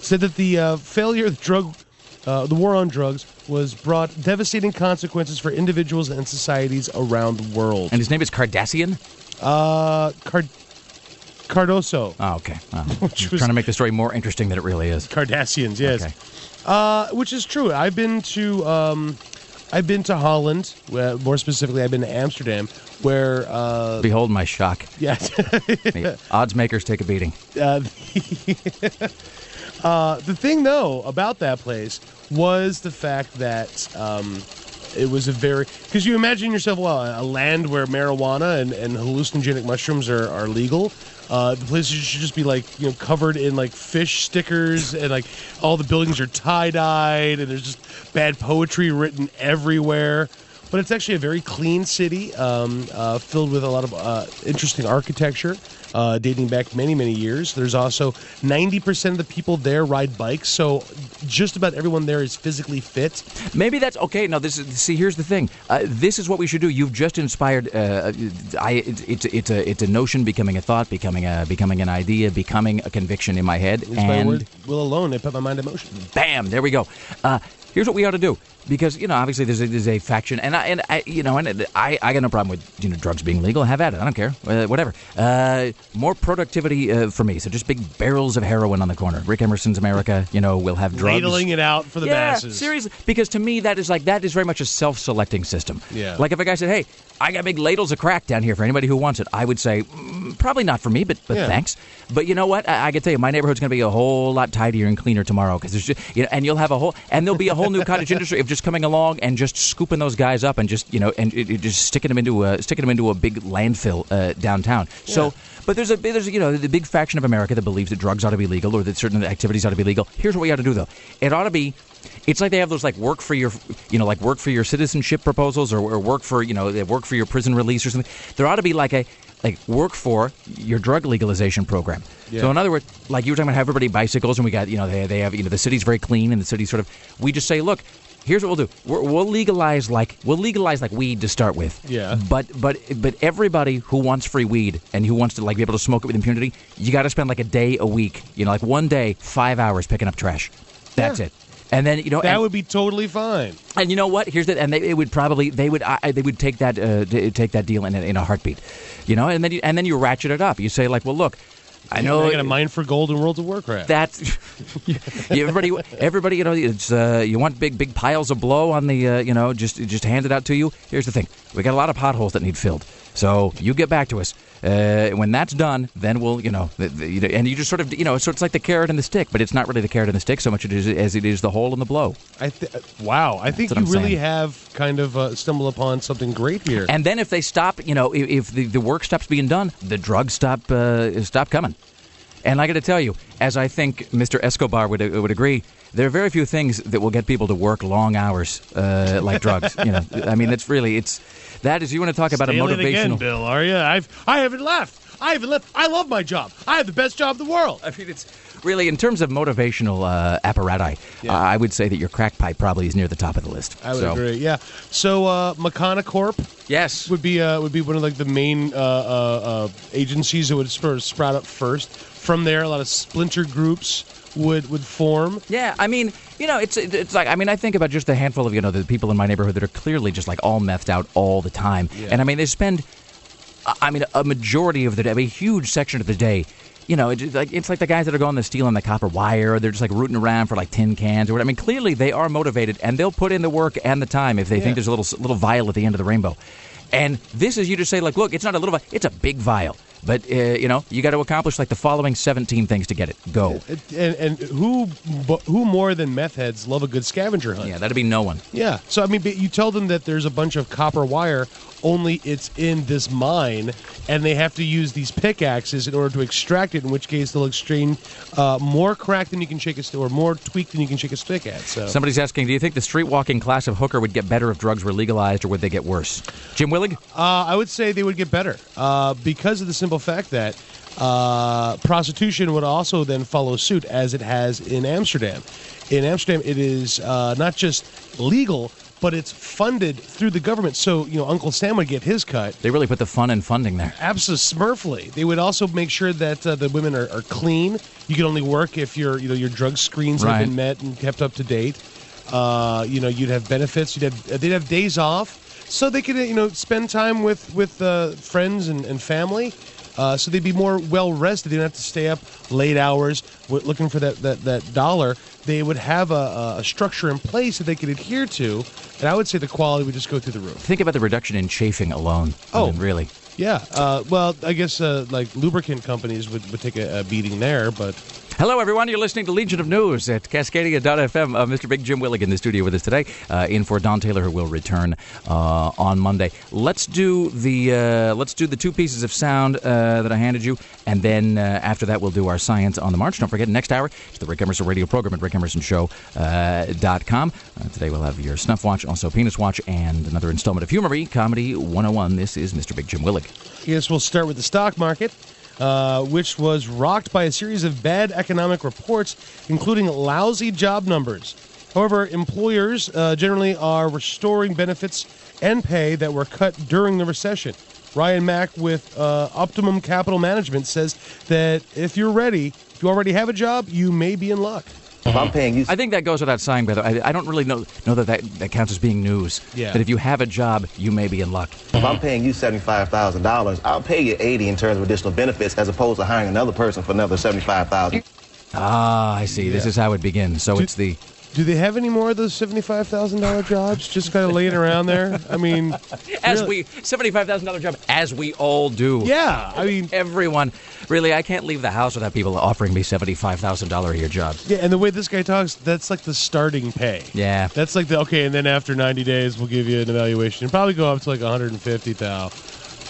said that the uh, failure of the drug, uh, the war on drugs, was brought devastating consequences for individuals and societies around the world. And his name is Cardassian? Uh, Card- Cardoso. Oh, okay. Oh, Which I'm was- trying to make the story more interesting than it really is. Cardassians, yes. Okay. Uh, which is true. I've been to um, I've been to Holland. Uh, more specifically, I've been to Amsterdam, where uh, Behold my shock. yes, The odds makers take a beating. uh, the, uh, the thing though about that place was the fact that um, it was a very because you imagine yourself well a land where marijuana and, and hallucinogenic mushrooms are, are legal. Uh, the place should just be like you know covered in like fish stickers and like all the buildings are tie-dyed and there's just bad poetry written everywhere. But it's actually a very clean city, um, uh, filled with a lot of uh, interesting architecture, uh, dating back many, many years. There's also ninety percent of the people there ride bikes, so just about everyone there is physically fit. Maybe that's okay. No, this is see. Here's the thing. Uh, this is what we should do. You've just inspired. Uh, I. It's it's it's a it's a notion becoming a thought, becoming a becoming an idea, becoming a conviction in my head. It's by and word will alone, they put my mind in motion. bam, there we go. Uh, here's what we ought to do. Because you know, obviously, there's a, there's a faction, and I, and I, you know, and I, I got no problem with you know drugs being legal. Have at it. I don't care. Uh, whatever. Uh, more productivity uh, for me. So just big barrels of heroin on the corner. Rick Emerson's America. You know, we'll have drugs. Ladling it out for the yeah, masses. seriously. Because to me, that is like that is very much a self-selecting system. Yeah. Like if a guy said, "Hey, I got big ladles of crack down here for anybody who wants it," I would say, mm, probably not for me, but but Yeah. thanks. But you know what? I, I can tell you, my neighborhood's going to be a whole lot tidier and cleaner tomorrow because there's just, you know, and you'll have a whole and there'll be a whole new cottage industry of just coming along and just scooping those guys up and just you know and it, it just sticking them into a sticking them into a big landfill uh, downtown. So, Yeah. but there's a there's you know the big faction of America that believes that drugs ought to be legal or that certain activities ought to be legal. Here's what we ought to do though. It ought to be. It's like they have those like work for your, you know, like work for your citizenship proposals or, or work for you know they work for your prison release or something. There ought to be like a like work for your drug legalization program. Yeah. So in other words, like you were talking about, how everybody bicycles and we got you know they they have you know the city's very clean and the city's sort of we just say look. Here's what we'll do. We're, we'll legalize like we'll legalize like weed to start with. Yeah. But but but everybody who wants free weed and who wants to like be able to smoke it with impunity, you got to spend like a day a week. You know, like one day, five hours picking up trash. That's Yeah. it. And then you know That and, would be totally fine. and you know what? Here's the and they it would probably they would I, they would take that uh, t- take that deal in a, in a heartbeat. You know, and then you, and then you ratchet it up. You say like, well, look. I know I got a mine for gold in World of Warcraft. that's everybody. Everybody, you know, it's uh, you want big, big piles of blow on the, uh, you know, just just hand it out to you. Here's the thing: we got a lot of potholes that need filled. So you get back to us uh, when that's done. Then we'll, you know, the, the, you know, and you just sort of, you know, so it's like the carrot and the stick, but it's not really the carrot and the stick so much it is, as it is the hole and the blow. I th- wow, I think what you I'm really saying. have kind of uh, stumbled upon something great here. And then if they stop, you know, if, if the, the work stops being done, the drugs stop uh, stop coming. And I got to tell you, as I think Mister Escobar would would agree, there are very few things that will get people to work long hours uh, like drugs. You know, I mean, that's really it's that is you want to talk about a Stealing motivational. again, Bill, are you? I've I haven't left. I haven't left. I love my job. I have the best job in the world. I mean, it's really in terms of motivational uh, apparati. Yeah. Uh, I would say that your crack pipe probably is near the top of the list. I would So, agree. Yeah. So uh, Makana Corp Yes. would be uh, would be one of like the main uh, uh, uh, agencies that would sort of sprout up first. From there, a lot of splinter groups would would form. Yeah, I mean, you know, it's it's like I mean, I think about just a handful of you know the people in my neighborhood that are clearly just like all methed out all the time, Yeah. and I mean they spend, I mean, a majority of the day, a huge section of the day. You know, it's like it's like the guys that are going to steal on the copper wire, or they're just like rooting around for like tin cans or whatever. I mean, clearly they are motivated, and they'll put in the work and the time if they Yeah. think there's a little little vial at the end of the rainbow. And this is you just say like, look, it's not a little vial, it's a big vial. But, uh, you know, you got to accomplish like the following seventeen things to get it. Go. And, and who bu- who more than meth heads love a good scavenger hunt? Yeah, that'd be no one. Yeah. So I mean, but you tell them that there's a bunch of copper wire, only it's in this mine, and they have to use these pickaxes in order to extract it. In which case, they'll exchange uh, more crack than you can shake a stick, or more tweak than you can shake a stick at. So Somebody's asking, do you think the street walking class of hooker would get better if drugs were legalized, or would they get worse? Jim Willig? uh, I would say they would get better uh, because of the simple fact that uh, prostitution would also then follow suit, as it has in Amsterdam. In Amsterdam, it is uh, not just legal, but it's funded through the government. So, you know, Uncle Sam would get his cut. They really put the fun in funding there. Absolutely. They would also make sure that uh, the women are, are clean. You can only work if your, you know, your drug screens Right. have been met and kept up to date. Uh, you know, you'd have benefits. You'd have they'd have days off, so they could, you know, spend time with with uh, friends and, and family. Uh, so they'd be more well rested. They don't have to stay up late hours w- looking for that, that, that dollar. They would have a, a structure in place that they could adhere to, and I would say the quality would just go through the roof. Think about the reduction in chafing alone. I Oh. mean, really. Yeah. Uh, well, I guess uh, like lubricant companies would, would take a, a beating there, but Hello, everyone. You're listening to Legion of News at Cascadia dot f m. Uh, Mister Big Jim Willig in the studio with us today, uh, in for Don Taylor, who will return uh, on Monday. Let's do the uh, let's do the two pieces of sound uh, that I handed you, and then uh, after that we'll do our Science on the March. Don't forget, next hour it's the Rick Emerson radio program at rick emerson show dot com. Uh, today we'll have your Snuff Watch, also Penis Watch, and another installment of Humory Comedy one oh one. This is Mister Big Jim Willig. I guess we'll start with the stock market. Uh, which was rocked by a series of bad economic reports, including lousy job numbers. However, employers uh, generally are restoring benefits and pay that were cut during the recession. Ryan Mack with uh, Optimum Capital Management says that if you're ready, if you already have a job, you may be in luck. If I'm paying you, I think that goes without saying, by the way. I, I don't really know know that, that that counts as being news. Yeah. That if you have a job, you may be in luck. if I'm paying you seventy-five thousand dollars, I'll pay you eighty in terms of additional benefits, as opposed to hiring another person for another seventy-five thousand. Ah, I see. This Yeah. is how it begins. So Do- it's the... Do they have any more of those seventy-five thousand dollars jobs just kind of laying around there? I mean, As really- we... seventy-five thousand dollars job, as we all do. yeah, I mean, Everyone. Really, I can't leave the house without people offering me seventy-five thousand dollars a year jobs. yeah, and the way this guy talks, that's like the starting pay. Yeah. That's like the, okay, and then after ninety days, we'll give you an evaluation. It'll probably go up to like one hundred fifty thousand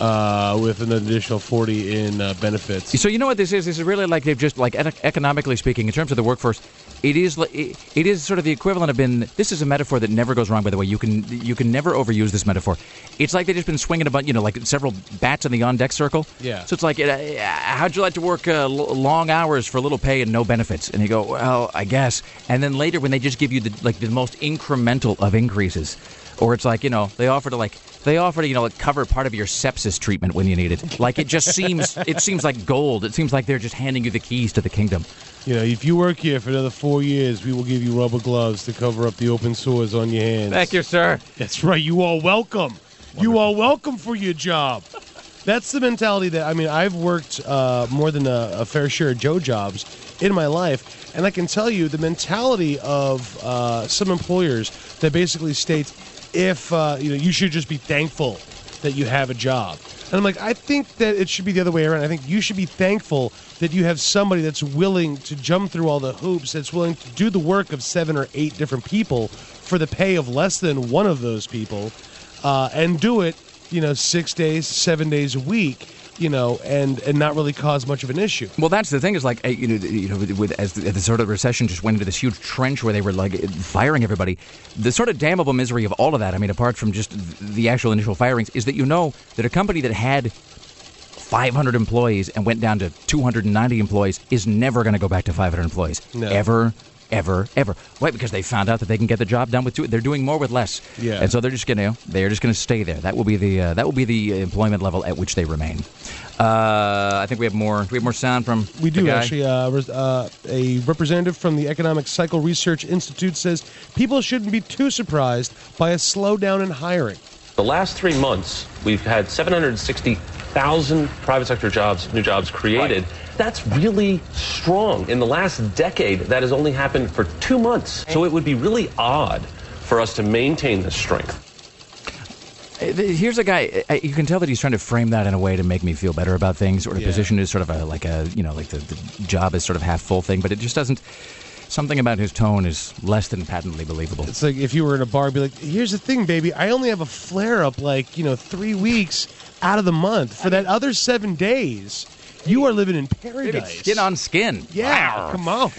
uh, with an additional forty in uh, benefits. So you know what this is? This is really like they've just, like, ec- economically speaking, in terms of the workforce, it is li- it, it is sort of the equivalent of been. This is a metaphor that never goes wrong. By the way, you can you can never overuse this metaphor. It's like they've just been swinging a bunch, you know, like several bats in the on deck circle. Yeah. So it's like, uh, how'd you like to work uh, l- long hours for little pay and no benefits? And you go, well, I guess. And then later, when they just give you the like the most incremental of increases. Or it's like, you know, they offer to like they offer to, you know, like cover part of your sepsis treatment when you need it. Like it just seems it seems like gold. It seems like they're just handing you the keys to the kingdom. You know, if you work here for another four years, we will give you rubber gloves to cover up the open sores on your hands. Thank you, sir. That's right. You are welcome. You are welcome for your job. That's the mentality that, I mean, I've worked uh, more than a, a fair share of Joe jobs in my life, and I can tell you the mentality of uh, some employers that basically states, if, uh, you know, you should just be thankful that you have a job. And I'm like, I think that it should be the other way around. I think you should be thankful that you have somebody that's willing to jump through all the hoops, that's willing to do the work of seven or eight different people for the pay of less than one of those people, uh, and do it, you know, six days, seven days a week, you know, and, and not really cause much of an issue. Well, that's the thing is like, uh, you know, you know, with as the, as the sort of recession just went into this huge trench where they were like firing everybody. The sort of damnable misery of all of that, I mean, apart from just the actual initial firings, is that you know that a company that had five hundred employees and went down to two hundred ninety employees is never going to go back to five hundred employees. No. Ever. Ever, ever. Why? Because they found out that they can get the job done with two. They're doing more with less. Yeah. And so they're just gonna they're just gonna stay there. That will be the uh, that will be the employment level at which they remain. Uh, I think we have more. Do we have more sound from We the do, guy? actually. Uh, res- uh, a representative from the Economic Cycle Research Institute says people shouldn't be too surprised by a slowdown in hiring. The last three months, we've had seven hundred sixty thousand private sector jobs, new jobs created. Right. That's really strong. In the last decade, that has only happened for two months. So it would be really odd for us to maintain this strength. Uh, Here's a guy. uh, You can tell that he's trying to frame that in a way to make me feel better about things, or to Yeah. position it as sort of a like a you know like the, the job is sort of half full thing. But it just doesn't. Something about his tone is less than patently believable. It's like if you were in a bar, be like, here's the thing, baby. I only have a flare up like, you know, three weeks out of the month. For that other seven days, you are living in paradise. Skin on skin. Yeah, come on.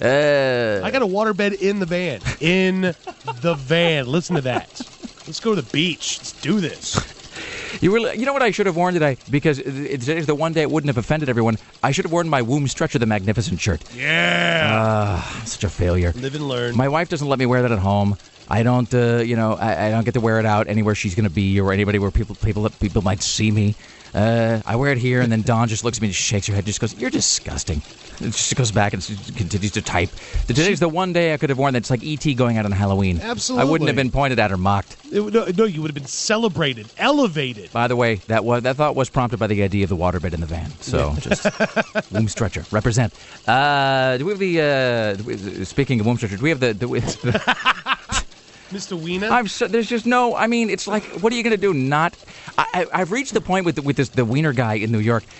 Uh, I got a waterbed in the van. In the van. Listen to that. Let's go to the beach. Let's do this. You really, you know what I should have worn today? Because it- today's the one day it wouldn't have offended everyone. I should have worn my Womb Stretcher the Magnificent shirt. Yeah. Ah, such a failure. Live and learn. My wife doesn't let me wear that at home. I don't, uh, you know, I, I don't get to wear it out anywhere she's going to be or anybody where people people people might see me. Uh, I wear it here, and then Dawn just looks at me and shakes her head, just goes, "You're disgusting." And she goes back and continues to type. Today's the one day I could have worn that's like E T going out on Halloween. Absolutely. I wouldn't have been pointed at or mocked. It, no, no, you would have been celebrated, elevated. By the way, that was that thought was prompted by the idea of the waterbed in the van. So just womb stretcher, represent. Uh, do we have the? Uh, do we, speaking of womb stretcher, do we have the? Do we, Mister Weena? I'm so, there's just no. I mean, it's like, what are you going to do? Not. I, I, I've reached the point with the, with this the Wiener guy in New York.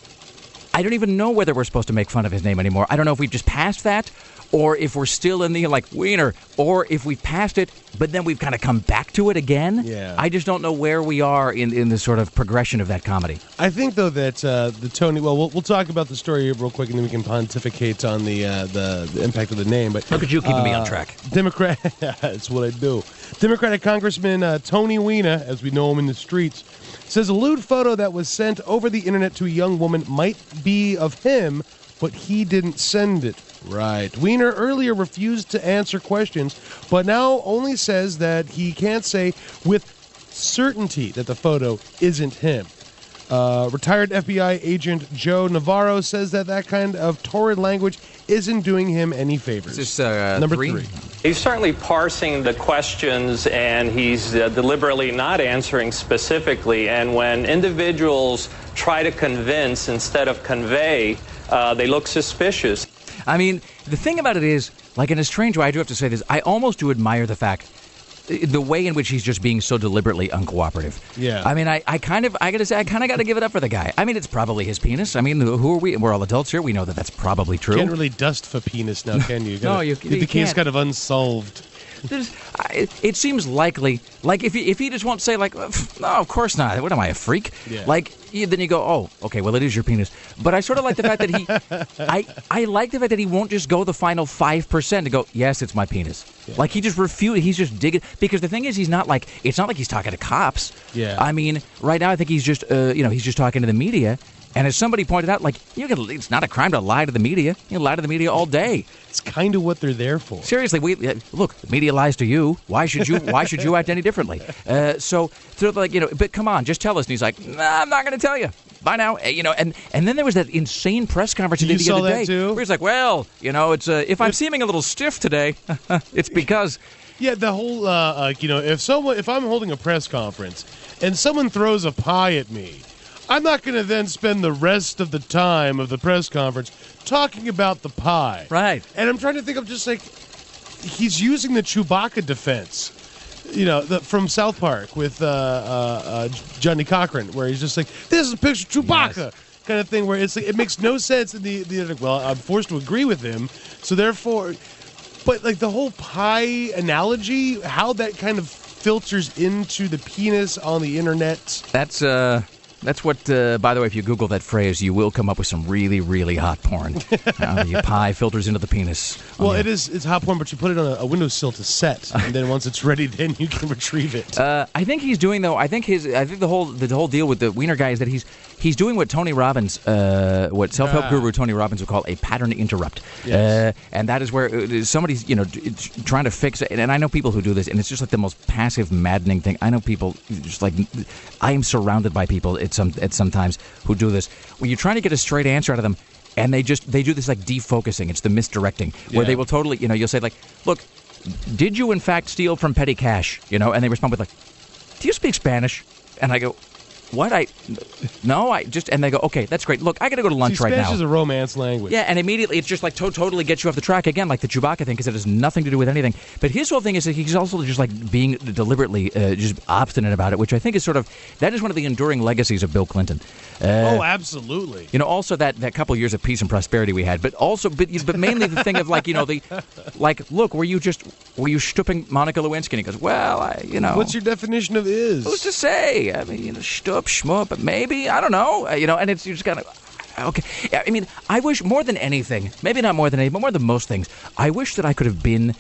I don't even know whether we're supposed to make fun of his name anymore. I don't know if we've just passed that, or if we're still in the, like, Wiener, or if we've passed it, but then we've kind of come back to it again. Yeah. I just don't know where we are in, in the sort of progression of that comedy. I think, though, that uh, the Tony... Well, well, we'll talk about the story real quick, and then we can pontificate on the uh, the, the impact of the name. But look at you keeping uh, me on track. Democrat... That's what I do. Democratic Congressman uh, Tony Weena, as we know him in the streets, says a lewd photo that was sent over the internet to a young woman might be of him, but he didn't send it. Right. Weiner earlier refused to answer questions, but now only says that he can't say with certainty that the photo isn't him. Uh, retired F B I agent Joe Navarro says that that kind of torrid language isn't doing him any favors. Is this uh, Number three? three. He's certainly parsing the questions, and he's uh, deliberately not answering specifically. And when individuals try to convince instead of convey, uh, they look suspicious. I mean, the thing about it is, like, in a strange way, I do have to say this, I almost do admire the fact, the way in which he's just being so deliberately uncooperative. Yeah. I mean, I, I kind of, I gotta say, I kind of got to give it up for the guy. I mean, it's probably his penis. I mean, who are we? We're all adults here. We know that that's probably true. You can't really dust for penis now, can you? you gotta, No, you- The you case can't. kind of unsolved. There's, I, it seems likely, like, if he, if he just won't say, like, no, of course not. What am I, a freak? Yeah. Like, you, then you go, oh, okay, well, it is your penis. But I sort of like the fact that he, I, I like the fact that he won't just go the final five percent to go, yes, it's my penis. Yeah. Like, he just refused, he's just digging, because the thing is, he's not like, it's not like he's talking to cops. Yeah. I mean, right now, I think he's just, uh, you know, he's just talking to the media. And as somebody pointed out, like, you can, it's not a crime to lie to the media. You can lie to the media all day. It's kind of what they're there for. Seriously, we uh, look. The media lies to you. Why should you? Why should you act any differently? Uh, so, so, like, you know, but come on, just tell us. And he's like, nah, I'm not going to tell you. Bye now. Uh, you know, and and then there was that insane press conference he You did the saw other that day, too? where he's like, well, you know, it's uh, if I'm seeming a little stiff today, it's because. Yeah, the whole, uh, uh, you know, if someone, if I'm holding a press conference and someone throws a pie at me, I'm not going to then spend the rest of the time of the press conference talking about the pie. Right. And I'm trying to think of just like, he's using the Chewbacca defense, you know, the, from South Park with uh, uh, uh, Johnny Cochran, where he's just like, this is a picture of Chewbacca. Yes. Kind of thing where it's like, it makes no sense. And the, the well, I'm forced to agree with him. So therefore, but like the whole pie analogy, how that kind of filters into the penis on the internet. That's uh. That's what, uh, by the way, if you Google that phrase, you will come up with some really, really hot porn. uh, the pie filters into the penis. Well, the- it is it's hot porn, but you put it on a, a windowsill to set, and then once it's ready, then you can retrieve it. Uh, I think he's doing though. I think his. I think the whole the whole deal with the Wiener guy is that he's he's doing what Tony Robbins, uh, what self help Ah. guru Tony Robbins would call a pattern interrupt. Yes. Uh, and that is where uh, somebody's you know d- d- trying to fix it. And I know people who do this, and it's just like the most passive, maddening thing. I know people just like I am surrounded by people at some at sometimes who do this. When you're trying to get a straight answer out of them. And they just they do this like defocusing. It's the misdirecting where Yeah. they will totally you know you'll say like, look, did you in fact steal from petty cash? You know, and they respond with like, do you speak Spanish? And I go, what? I no, I just and they go, okay, that's great. Look, I got to go to lunch See, right Spanish now. is a romance language. Yeah, and immediately it's just like to- totally gets you off the track again, like the Chewbacca thing, because it has nothing to do with anything. But his whole thing is that he's also just like being deliberately uh, just obstinate about it, which I think is sort of that is one of the enduring legacies of Bill Clinton. Uh, Oh, absolutely. you know, also that, that couple years of peace and prosperity we had, but also, but, but mainly the thing of like, you know, the, like, look, were you just, were you stooping Monica Lewinsky? And he goes, well, I, you know. What's your definition of is? Who's to say? I mean, you know, stoop, schmoop, but maybe, I don't know. Uh, you know, and it's, you just kind of, okay. I mean, I wish more than anything, maybe not more than anything, but more than most things, I wish that I could have been,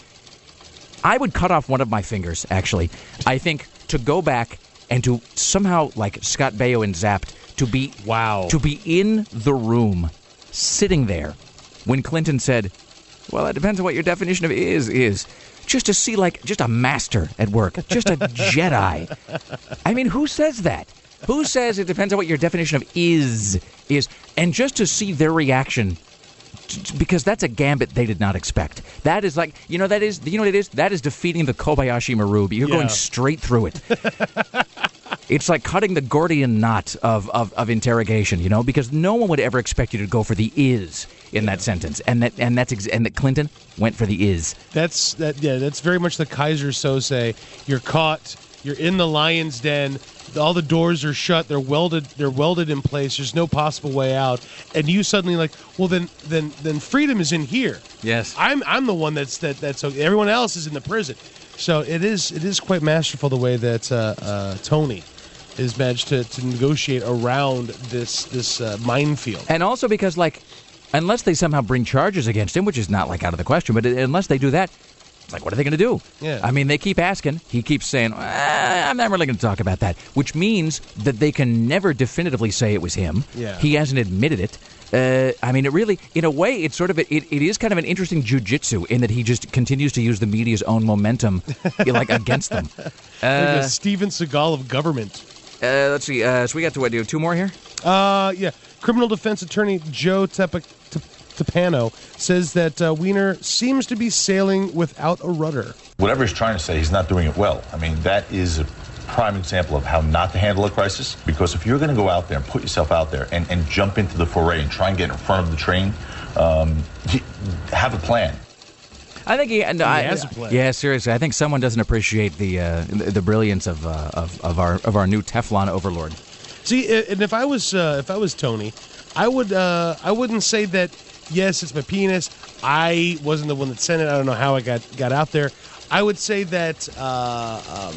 I would cut off one of my fingers, actually. I think to go back and to somehow, like Scott Baio in Zapped, to be Wow. to be in the room, sitting there, when Clinton said, Well, it depends on what your definition of is is. Just to see, like, just a master at work. Just a Jedi. I mean, who says that? Who says it depends on what your definition of is is? And just to see their reaction, t- because that's a gambit they did not expect. That is like, you know, that is, you know what it is? That is defeating the Kobayashi Maru. You're Yeah. going straight through it. It's like cutting the Gordian knot of, of, of interrogation, you know, because no one would ever expect you to go for the is in that sentence, and that and that's ex- and that Clinton went for the is. That's that. Yeah, that's very much the Kaiser Sose. You're caught. You're in the lion's den. All the doors are shut. They're welded. They're welded in place. There's no possible way out. And you suddenly like, well, then, then, then freedom is in here. Yes, I'm I'm the one that's that that's okay. Everyone else is in the prison. So it is it is quite masterful the way that uh, uh, Tony has managed to, to negotiate around this this uh, minefield. and also because like, unless they somehow bring charges against him, which is not like out of the question, but unless they do that. It's like, what are they going to do? Yeah. I mean, they keep asking. He keeps saying, eh, I'm not really going to talk about that, which means that they can never definitively say it was him. Yeah. He hasn't admitted it. Uh, I mean, it really, in a way, it's sort of, a, it, it is kind of an interesting jujitsu in that he just continues to use the media's own momentum like against them. Like Uh, the Steven Seagal of government. uh, let's see. Uh, so we got to what, do two more here? Uh, yeah. Criminal defense attorney Joe Tepa- Te- Tepano says that uh, Weiner seems to be sailing without a rudder. Whatever he's trying to say, he's not doing it well. I mean, that is a prime example of how not to handle a crisis. Because if you're going to go out there and put yourself out there and, and jump into the foray and try and get in front of the train, um, have a plan. I think he, no, He I, has a plan. Yeah, seriously, I think someone doesn't appreciate the uh, the, the brilliance of, uh, of of our of our new Teflon overlord. See, and if I was uh, if I was Tony, I would uh, I wouldn't say that. Yes, it's my penis. I wasn't the one that sent it. I don't know how it got got out there. I would say that uh, um,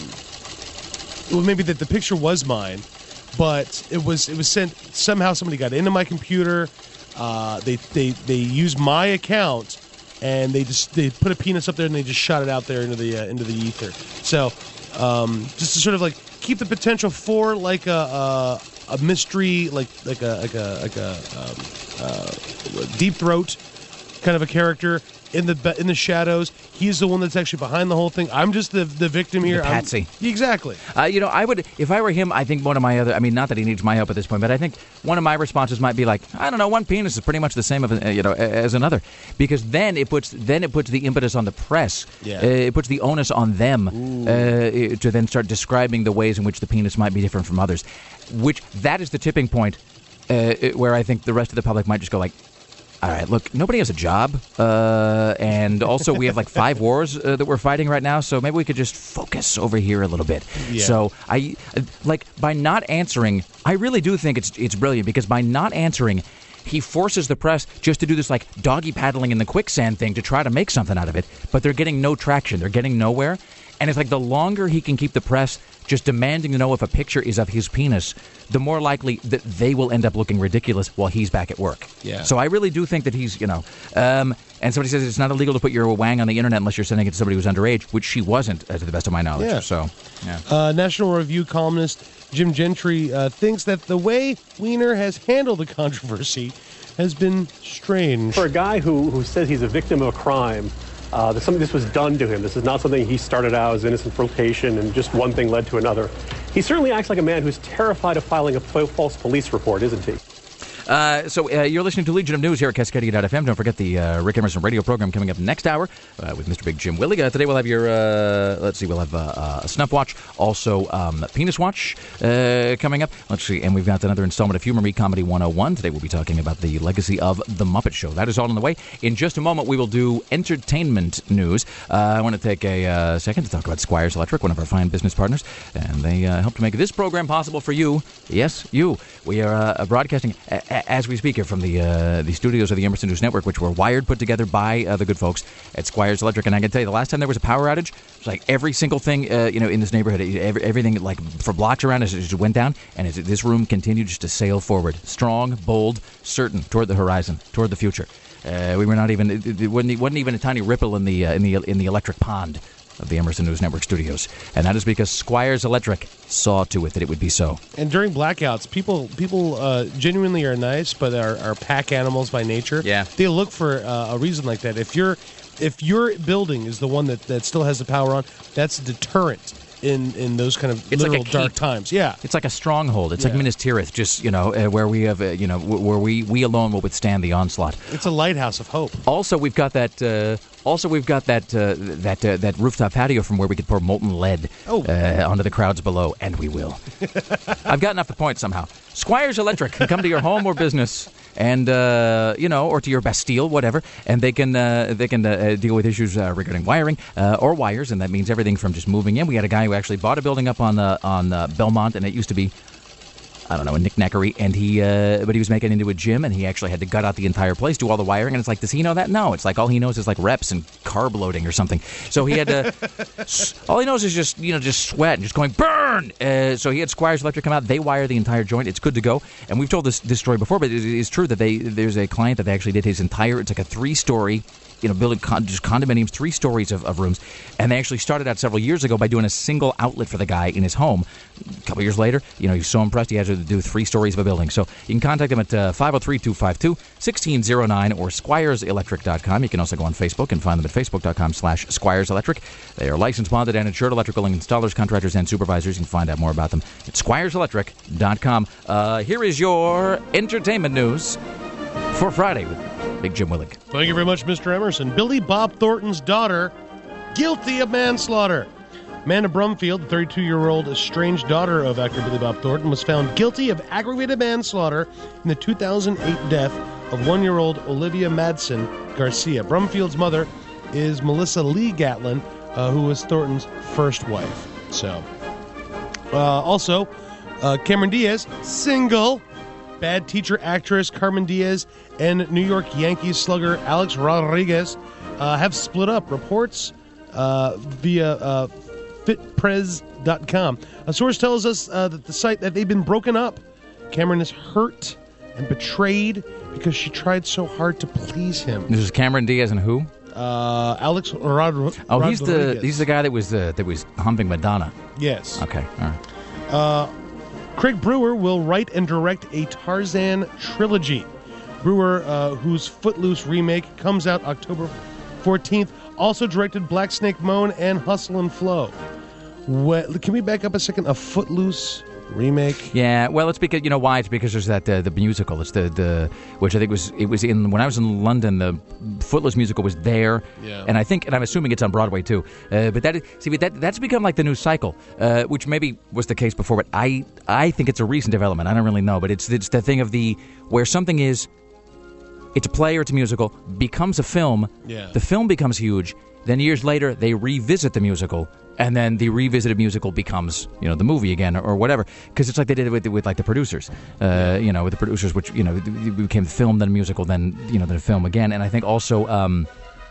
well, maybe that the picture was mine, but it was it was sent somehow. Somebody got into my computer. Uh, they they they used my account. And they just they put a penis up there and they just shot it out there into the uh, into the ether. So um, just to sort of like keep the potential for like a a, a mystery, like like a like a like a um, uh, Deep Throat kind of a character in the in the shadows. He's the one that's actually behind the whole thing. I'm just the the victim here. The patsy. I'm, exactly. Uh, you know, I would, if I were him, I think one of my other, I mean, not that he needs my help at this point, but I think one of my responses might be like, I don't know, one penis is pretty much the same of, uh, you know, as another, because then it puts, then it puts the impetus on the press. Yeah. Uh, it puts the onus on them uh, to then start describing the ways in which the penis might be different from others, which that is the tipping point uh, where I think the rest of the public might just go like, all right, look, nobody has a job, uh, and also we have like five wars uh, that we're fighting right now, so maybe we could just focus over here a little bit. Yeah. So I, uh, like, by not answering, I really do think it's it's brilliant, because by not answering, he forces the press just to do this like doggy paddling in the quicksand thing to try to make something out of it, but they're getting no traction, they're getting nowhere, and it's like the longer he can keep the press just demanding to know if a picture is of his penis, the more likely that they will end up looking ridiculous while he's back at work. Yeah. So I really do think that he's, you know, um, and somebody says it's not illegal to put your wang on the internet unless you're sending it to somebody who's underage, which she wasn't, uh, to the best of my knowledge. Yeah. So, yeah. Uh, National Review columnist Jim Gentry uh, thinks that the way Weiner has handled the controversy has been strange. For a guy who, who says he's a victim of a crime, uh, that something this was done to him. This is not something he started out as innocent flirtation and just one thing led to another. He certainly acts like a man who's terrified of filing a false police report, isn't he? Uh, so uh, you're listening to Legion of News here at Cascadia dot F M. Don't forget the uh, Rick Emerson radio program coming up next hour uh, with Mister Big Jim Willie. Uh, today we'll have your, uh, let's see, we'll have uh, uh, a Snuff Watch, also um, Penis Watch uh, coming up. Let's see, and we've got another installment of Humor Me Comedy one oh one. Today we'll be talking about the legacy of The Muppet Show. That is all on the way. In just a moment, we will do entertainment news. Uh, I want to take a uh, second to talk about Squires Electric, one of our fine business partners, and they uh, help to make this program possible for you. Yes, you. We are uh, broadcasting a- a- as we speak here from the uh, the studios of the Emerson News Network, which were wired, put together by uh, the good folks at Squires Electric. And I can tell you, the last time there was a power outage, it was like every single thing, uh, you know, in this neighborhood, every, everything like for blocks around us just went down, and it, this room continued just to sail forward, strong, bold, certain, toward the horizon, toward the future. Uh, we were not even; it, it wasn't, it wasn't even a tiny ripple in the uh, in the in the electric pond. of the Emerson News Network studios. And that is because Squires Electric saw to it that it would be so. And during blackouts, people people uh, genuinely are nice, but are, are pack animals by nature. Yeah. They look for uh, a reason like that. If you're if your building is the one that, that still has the power on, that's a deterrent in, in those kind of It's literal like a dark keep. times. Yeah. It's like a stronghold. It's Yeah. like Minas Tirith, just, you know, uh, where we have, uh, you know, w- where we, we alone will withstand the onslaught. It's a lighthouse of hope. Also, we've got that. Uh, also, we've got that uh, that uh, that rooftop patio from where we could pour molten lead Oh. uh, onto the crowds below, and we will. I've gotten off the point somehow. Squires Electric can come to your home or business, and uh, you know, or to your Bastille, whatever, and they can uh, they can uh, deal with issues uh, regarding wiring uh, or wires, and that means everything from just moving in. We had a guy who actually bought a building up on uh, on uh, Belmont, and it used to be, I don't know, a knickknackery, and he, uh, but he was making it into a gym, and he actually had to gut out the entire place, do all the wiring, and it's like, does he know that? No, it's like all he knows is like reps and carb loading or something. So he had to, all he knows is just, you know, just sweat and just going, burn! Uh, so he had Squires Electric come out, they wire the entire joint, it's good to go, and we've told this, this story before, but it is true that they, there's a client that they actually did his entire, it's like a three-story, you know, building con- just condominiums, three stories of, of rooms. And they actually started out several years ago by doing a single outlet for the guy in his home. A couple years later, you know, he's so impressed he had to do three stories of a building. So you can contact them at uh, five oh three, two five two, one six zero nine or squires electric dot com. You can also go on Facebook and find them at facebook.com slash Squires Electric. They are licensed, bonded, and insured electrical installers, contractors, and supervisors. You can find out more about them at squires electric dot com. Uh, here is your entertainment news for Friday with Big Jim Willig. Thank you very much, Mister Emerson. Billy Bob Thornton's daughter, guilty of manslaughter. Amanda Brumfield, the thirty-two-year-old estranged daughter of actor Billy Bob Thornton, was found guilty of aggravated manslaughter in the two thousand eight death of one-year-old Olivia Madsen Garcia. Brumfield's mother is Melissa Lee Gatlin, uh, who was Thornton's first wife. So, uh, also, uh, Cameron Diaz, single. Bad teacher actress Carmen Diaz and New York Yankees slugger Alex Rodriguez uh, have split up. Reports uh, via uh, fit prez dot com. A source tells us uh, that the site that they've been broken up. Cameron is hurt and betrayed because she tried so hard to please him. This is Cameron Diaz and who? Uh, Alex Rod- Oh, Rodriguez. he's the he's the guy that was uh, that was humping Madonna. Yes. Okay, all right. Uh, Craig Brewer will write and direct a Tarzan trilogy. Brewer, uh, whose Footloose remake comes out October fourteenth, also directed Black Snake Moan and Hustle and Flow. What, can we back up a second? A Footloose remake? Yeah, well, it's because, you know why? It's because there's that uh, the musical. It's the the which I think was it was in when I was in London. The Footloose musical was there, Yeah. and I think, and I'm assuming it's on Broadway too. Uh, but that is, see, but that that's become like the new cycle, uh, which maybe was the case before. But I I think it's a recent development. I don't really know, but it's it's the thing of the where something is, it's a play or it's a musical, becomes a film. Yeah. The film becomes huge. Then years later, they revisit the musical, and then the revisited musical becomes, you know, the movie again, or, or whatever. Because it's like they did it with, with like the producers, uh, you know, with the producers, which, you know, it became the film, then a musical, then, you know, then a film again. And I think also, um,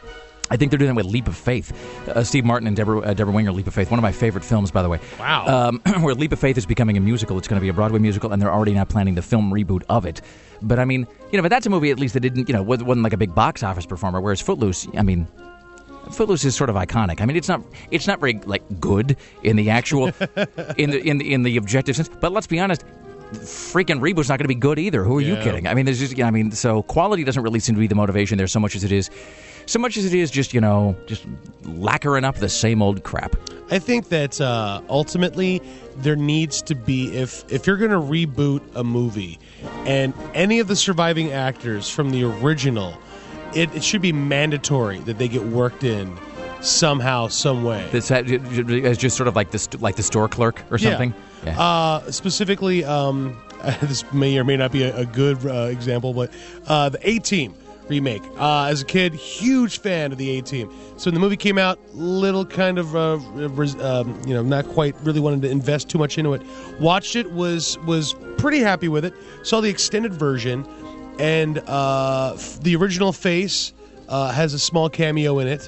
I think they're doing that with Leap of Faith. Uh, Steve Martin and Deborah, uh, Deborah Winger, Leap of Faith, one of my favorite films, by the way. Wow. Um, where Leap of Faith is becoming a musical. It's going to be a Broadway musical, and they're already now planning the film reboot of it. But, I mean, you know, but that's a movie at least that didn't, you know, wasn't like a big box office performer, whereas Footloose, I mean... Footloose is sort of iconic. I mean, it's not it's not very like good in the actual in the in the in the objective sense. But let's be honest, freaking reboot's not going to be good either. Who are you Yeah. kidding? I mean, there's just I mean, so quality doesn't really seem to be the motivation there so much as it is, so much as it is just you know just lacquering up the same old crap. I think that uh, ultimately there needs to be, if if you're going to reboot a movie and any of the surviving actors from the original, it, it should be mandatory that they get worked in somehow, some way. It's it's just sort of like the st- like the store clerk or something. Yeah. Uh, specifically, um, this may or may not be a, a good uh, example, but uh, the A-Team remake. Uh, as a kid, huge fan of the A-Team. So when the movie came out, little kind of, uh, res- um, you know, not quite really wanted to invest too much into it. Watched it, was was pretty happy with it. Saw the extended version, and uh, f- the original face uh, has a small cameo in it.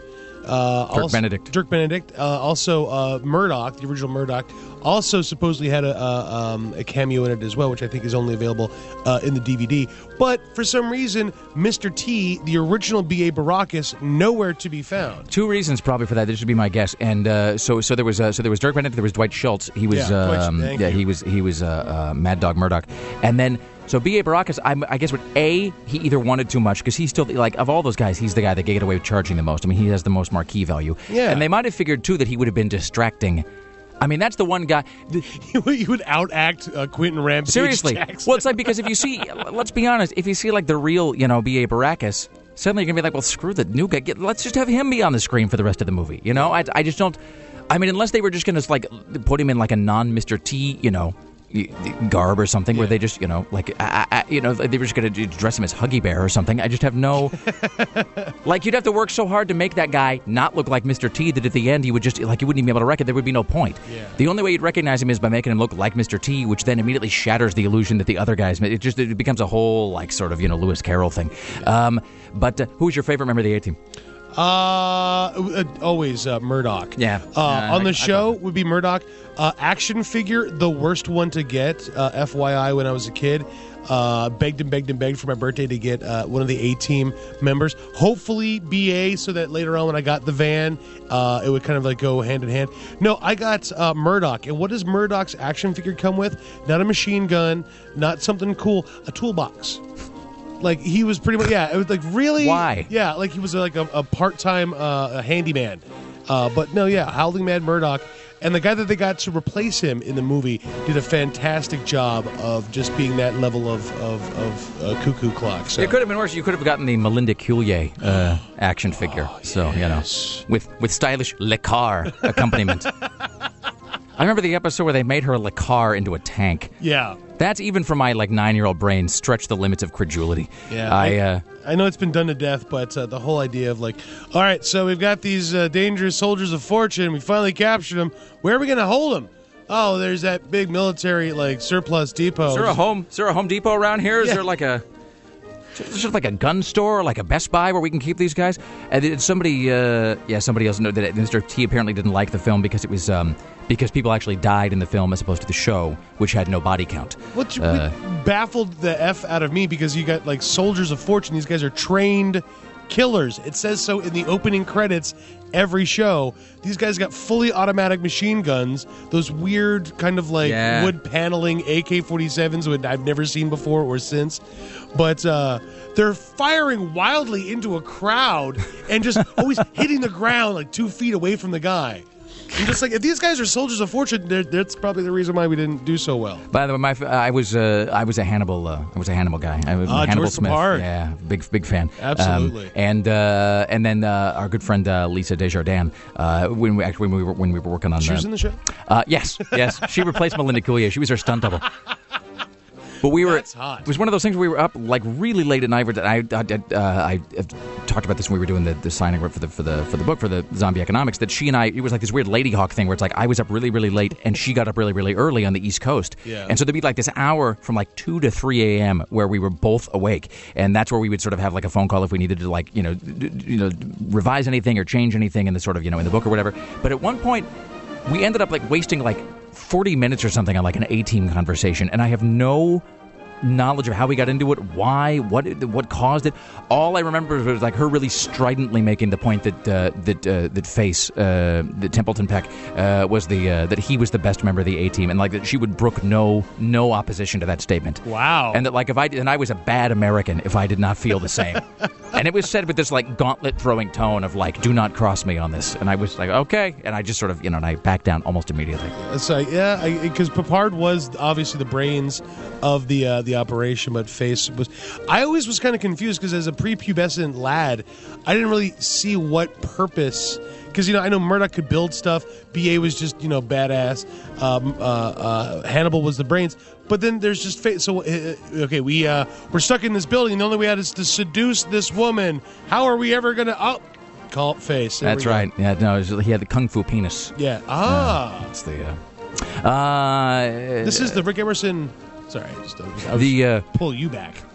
Uh, Dirk also, Benedict. Dirk Benedict. Uh, also, uh, Murdoch, the original Murdoch, also supposedly had a, a, um, a cameo in it as well, which I think is only available uh, in the D V D. But for some reason, Mister T, the original B A. Baracus, nowhere to be found. Two reasons probably for that. This would be my guess. And uh, so, so there was uh, so there was Dirk Benedict. There was Dwight Schultz. He was Yeah, Dwight, um, thank yeah you. he was he was uh, uh, Mad Dog Murdoch. And then so B A. Baracus, I'm, I guess, would A, he either wanted too much because he's still like of all those guys, he's the guy that get away with charging the most. I mean, he has the most marquee value. Yeah. And they might have figured too that he would have been distracting. I mean, that's the one guy. You would outact uh, Quentin Rampage Seriously. Jackson. Well, it's like because if you see, let's be honest, if you see like the real, you know, B A. Baracus, suddenly you're gonna be like, well, screw the new guy. Get, let's just have him be on the screen for the rest of the movie. You know, I, I just don't. I mean, unless they were just gonna like put him in like a non-Mister T, you know, garb or something, Yeah. where they just, you know, like, I, I, you know, they were just going to dress him as Huggy Bear or something. I just have no, like, you'd have to work so hard to make that guy not look like Mister T that at the end he would just, like, you wouldn't even be able to recognize. There would be no point. Yeah. The only way you'd recognize him is by making him look like Mister T, which then immediately shatters the illusion that the other guys made. It just, it becomes a whole, like, sort of, you know, Lewis Carroll thing. Um, but uh, who's your favorite member of the A-Team? Uh, uh, always uh, Murdoch. Yeah. Uh, Uh, on the I- I show thought would be Murdoch. Uh, action figure, the worst one to get. Uh, F Y I, when I was a kid, uh, begged and begged and begged for my birthday to get uh, one of the A-Team members. Hopefully B A, so that later on when I got the van, uh, it would kind of like go hand in hand. No, I got uh, Murdoch. And what does Murdoch's action figure come with? Not a machine gun, not something cool, a toolbox. Like, he was pretty much, yeah, it was like, really? Why? Yeah, like he was like a, a part-time uh, handyman. Uh, but no, yeah, Howling Mad Murdoch. And the guy that they got to replace him in the movie did a fantastic job of just being that level of, of, of uh, cuckoo clock. So. It could have been worse. You could have gotten the Melinda Coulier uh, action figure. So, you know, with, with stylish Le Car accompaniment. I remember the episode where they made her Le Car into a tank. Yeah. That's even for my like nine-year-old brain stretched the limits of credulity. Yeah, I, I, uh, I know it's been done to death, but uh, the whole idea of like, all right, so we've got these uh, dangerous soldiers of fortune. We finally captured them. Where are we going to hold them? Oh, there's that big military like surplus depot. is there a home? Is there a Home Depot around here? Is Yeah. there like a? Is there like a gun store, or like a Best Buy, where we can keep these guys? And did somebody, uh, yeah, somebody else know that Mister T apparently didn't like the film because it was um, because people actually died in the film as opposed to the show, which had no body count. Which Uh, baffled the F out of me because you got like soldiers of fortune. These guys are trained killers. It says so in the opening credits every show. These guys got fully automatic machine guns, those weird kind of like Yeah. wood paneling A K forty-sevens which I've never seen before or since. But uh, they're firing wildly into a crowd and just always hitting the ground like two feet away from the guy. I'm just like, if these guys are soldiers of fortune, they're- that's probably the reason why we didn't do so well. By the way, my, I was uh, I was a Hannibal uh, I was a Hannibal guy. I was Ah, Hannibal George Smith. Papard. Yeah, big big fan. Absolutely. Um, and uh, and then uh, our good friend uh, Lisa Desjardins. Uh, when we actually when we were when we were working on She uh, was in the show? Uh, yes, yes. She replaced Melinda Coulier. She was her stunt double. But we were. That's hot. It was one of those things where we were up like really late at night. I I, I, uh, I I've talked about this when we were doing the, the signing for the for the for the book for the zombie economics. That she and I, it was like this weird Lady Hawk thing where it's like I was up really really late and she got up really really early on the East Coast. Yeah. And so there'd be like this hour from like two to three a.m. where we were both awake, and that's where we would sort of have like a phone call if we needed to like you know d- d- you know revise anything or change anything in the sort of you know in the book or whatever. But at one point, we ended up like wasting like forty minutes or something on like an A-Team conversation, and I have no knowledge of how we got into it, why, what what caused it. All I remember was like her really stridently making the point that uh, that uh, that Face, uh, that Templeton Peck, uh, was the uh, that he was the best member of the A-Team, and like that she would brook no no opposition to that statement. Wow. And that like if I and I was a bad American if I did not feel the same. And it was said with this like gauntlet throwing tone of like, do not cross me on this. And I was like, okay, and I just sort of you know and I backed down almost immediately. It's like, yeah, because Papard was obviously the brains of the uh, the operation, but Face was. I always was kind of confused because as a prepubescent lad, I didn't really see what purpose. Because you know, I know Murdoch could build stuff. B A was just you know badass. Um, uh, uh, Hannibal was the brains. But then there's just Face. So uh, okay, we uh, we're stuck in this building, and the only way out is to seduce this woman. How are we ever gonna? Oh, call it Face. There That's we go. right. Yeah, no, it was- he had the kung fu penis. Yeah. Ah. That's the. Uh, uh, This is the Rick Emerson. Sorry, I just I was, I was the uh, pull you back.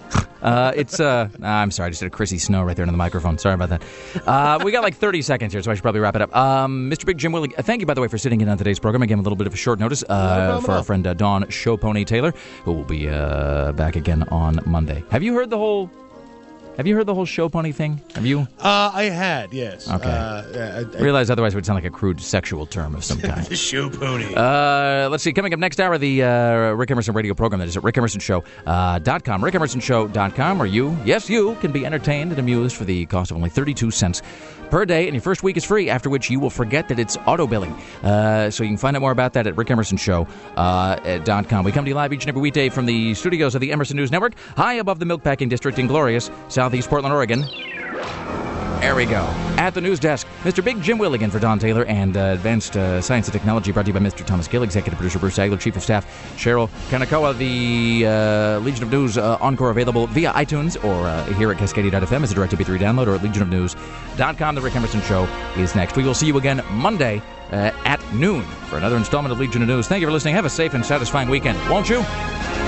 Uh, it's, uh, I'm sorry, I just did a Chrissy Snow right there into the microphone. Sorry about that. Uh, we got like thirty seconds here, so I should probably wrap it up. Um, Mister Big Jim Willig, thank you, by the way, for sitting in on today's program. I gave him a little bit of a short notice uh, for our friend uh, Dawn Showpony Taylor, who will be uh, back again on Monday. Have you heard the whole... Have you heard the whole show pony thing? Have you? Uh, I had, yes. Okay. Uh, I, I realize otherwise it would sound like a crude sexual term of some kind. The show pony. Uh, let's see. Coming up next hour, the uh, Rick Emerson radio program that is at rick emerson show dot com. rick emerson show dot com, where you, yes, you, can be entertained and amused for the cost of only thirty-two cents per day, and your first week is free, after which you will forget that it's auto-billing. Uh, so you can find out more about that at rick emerson show dot com. We come to you live each and every weekday from the studios of the Emerson News Network, high above the Milkpacking District in glorious Southeast Portland, Oregon. There we go. At the news desk, Mister Big Jim Willigan for Don Taylor, and uh, Advanced uh, Science and Technology, brought to you by Mister Thomas Gill, Executive Producer Bruce Agler, Chief of Staff Cheryl Kanakawa. The uh, Legion of News uh, Encore available via iTunes or uh, here at Cascadia dot f m as a direct M P three download, or at legion of news dot com. The Rick Emerson Show is next. We will see you again Monday uh, at noon for another installment of Legion of News. Thank you for listening. Have a safe and satisfying weekend, won't you?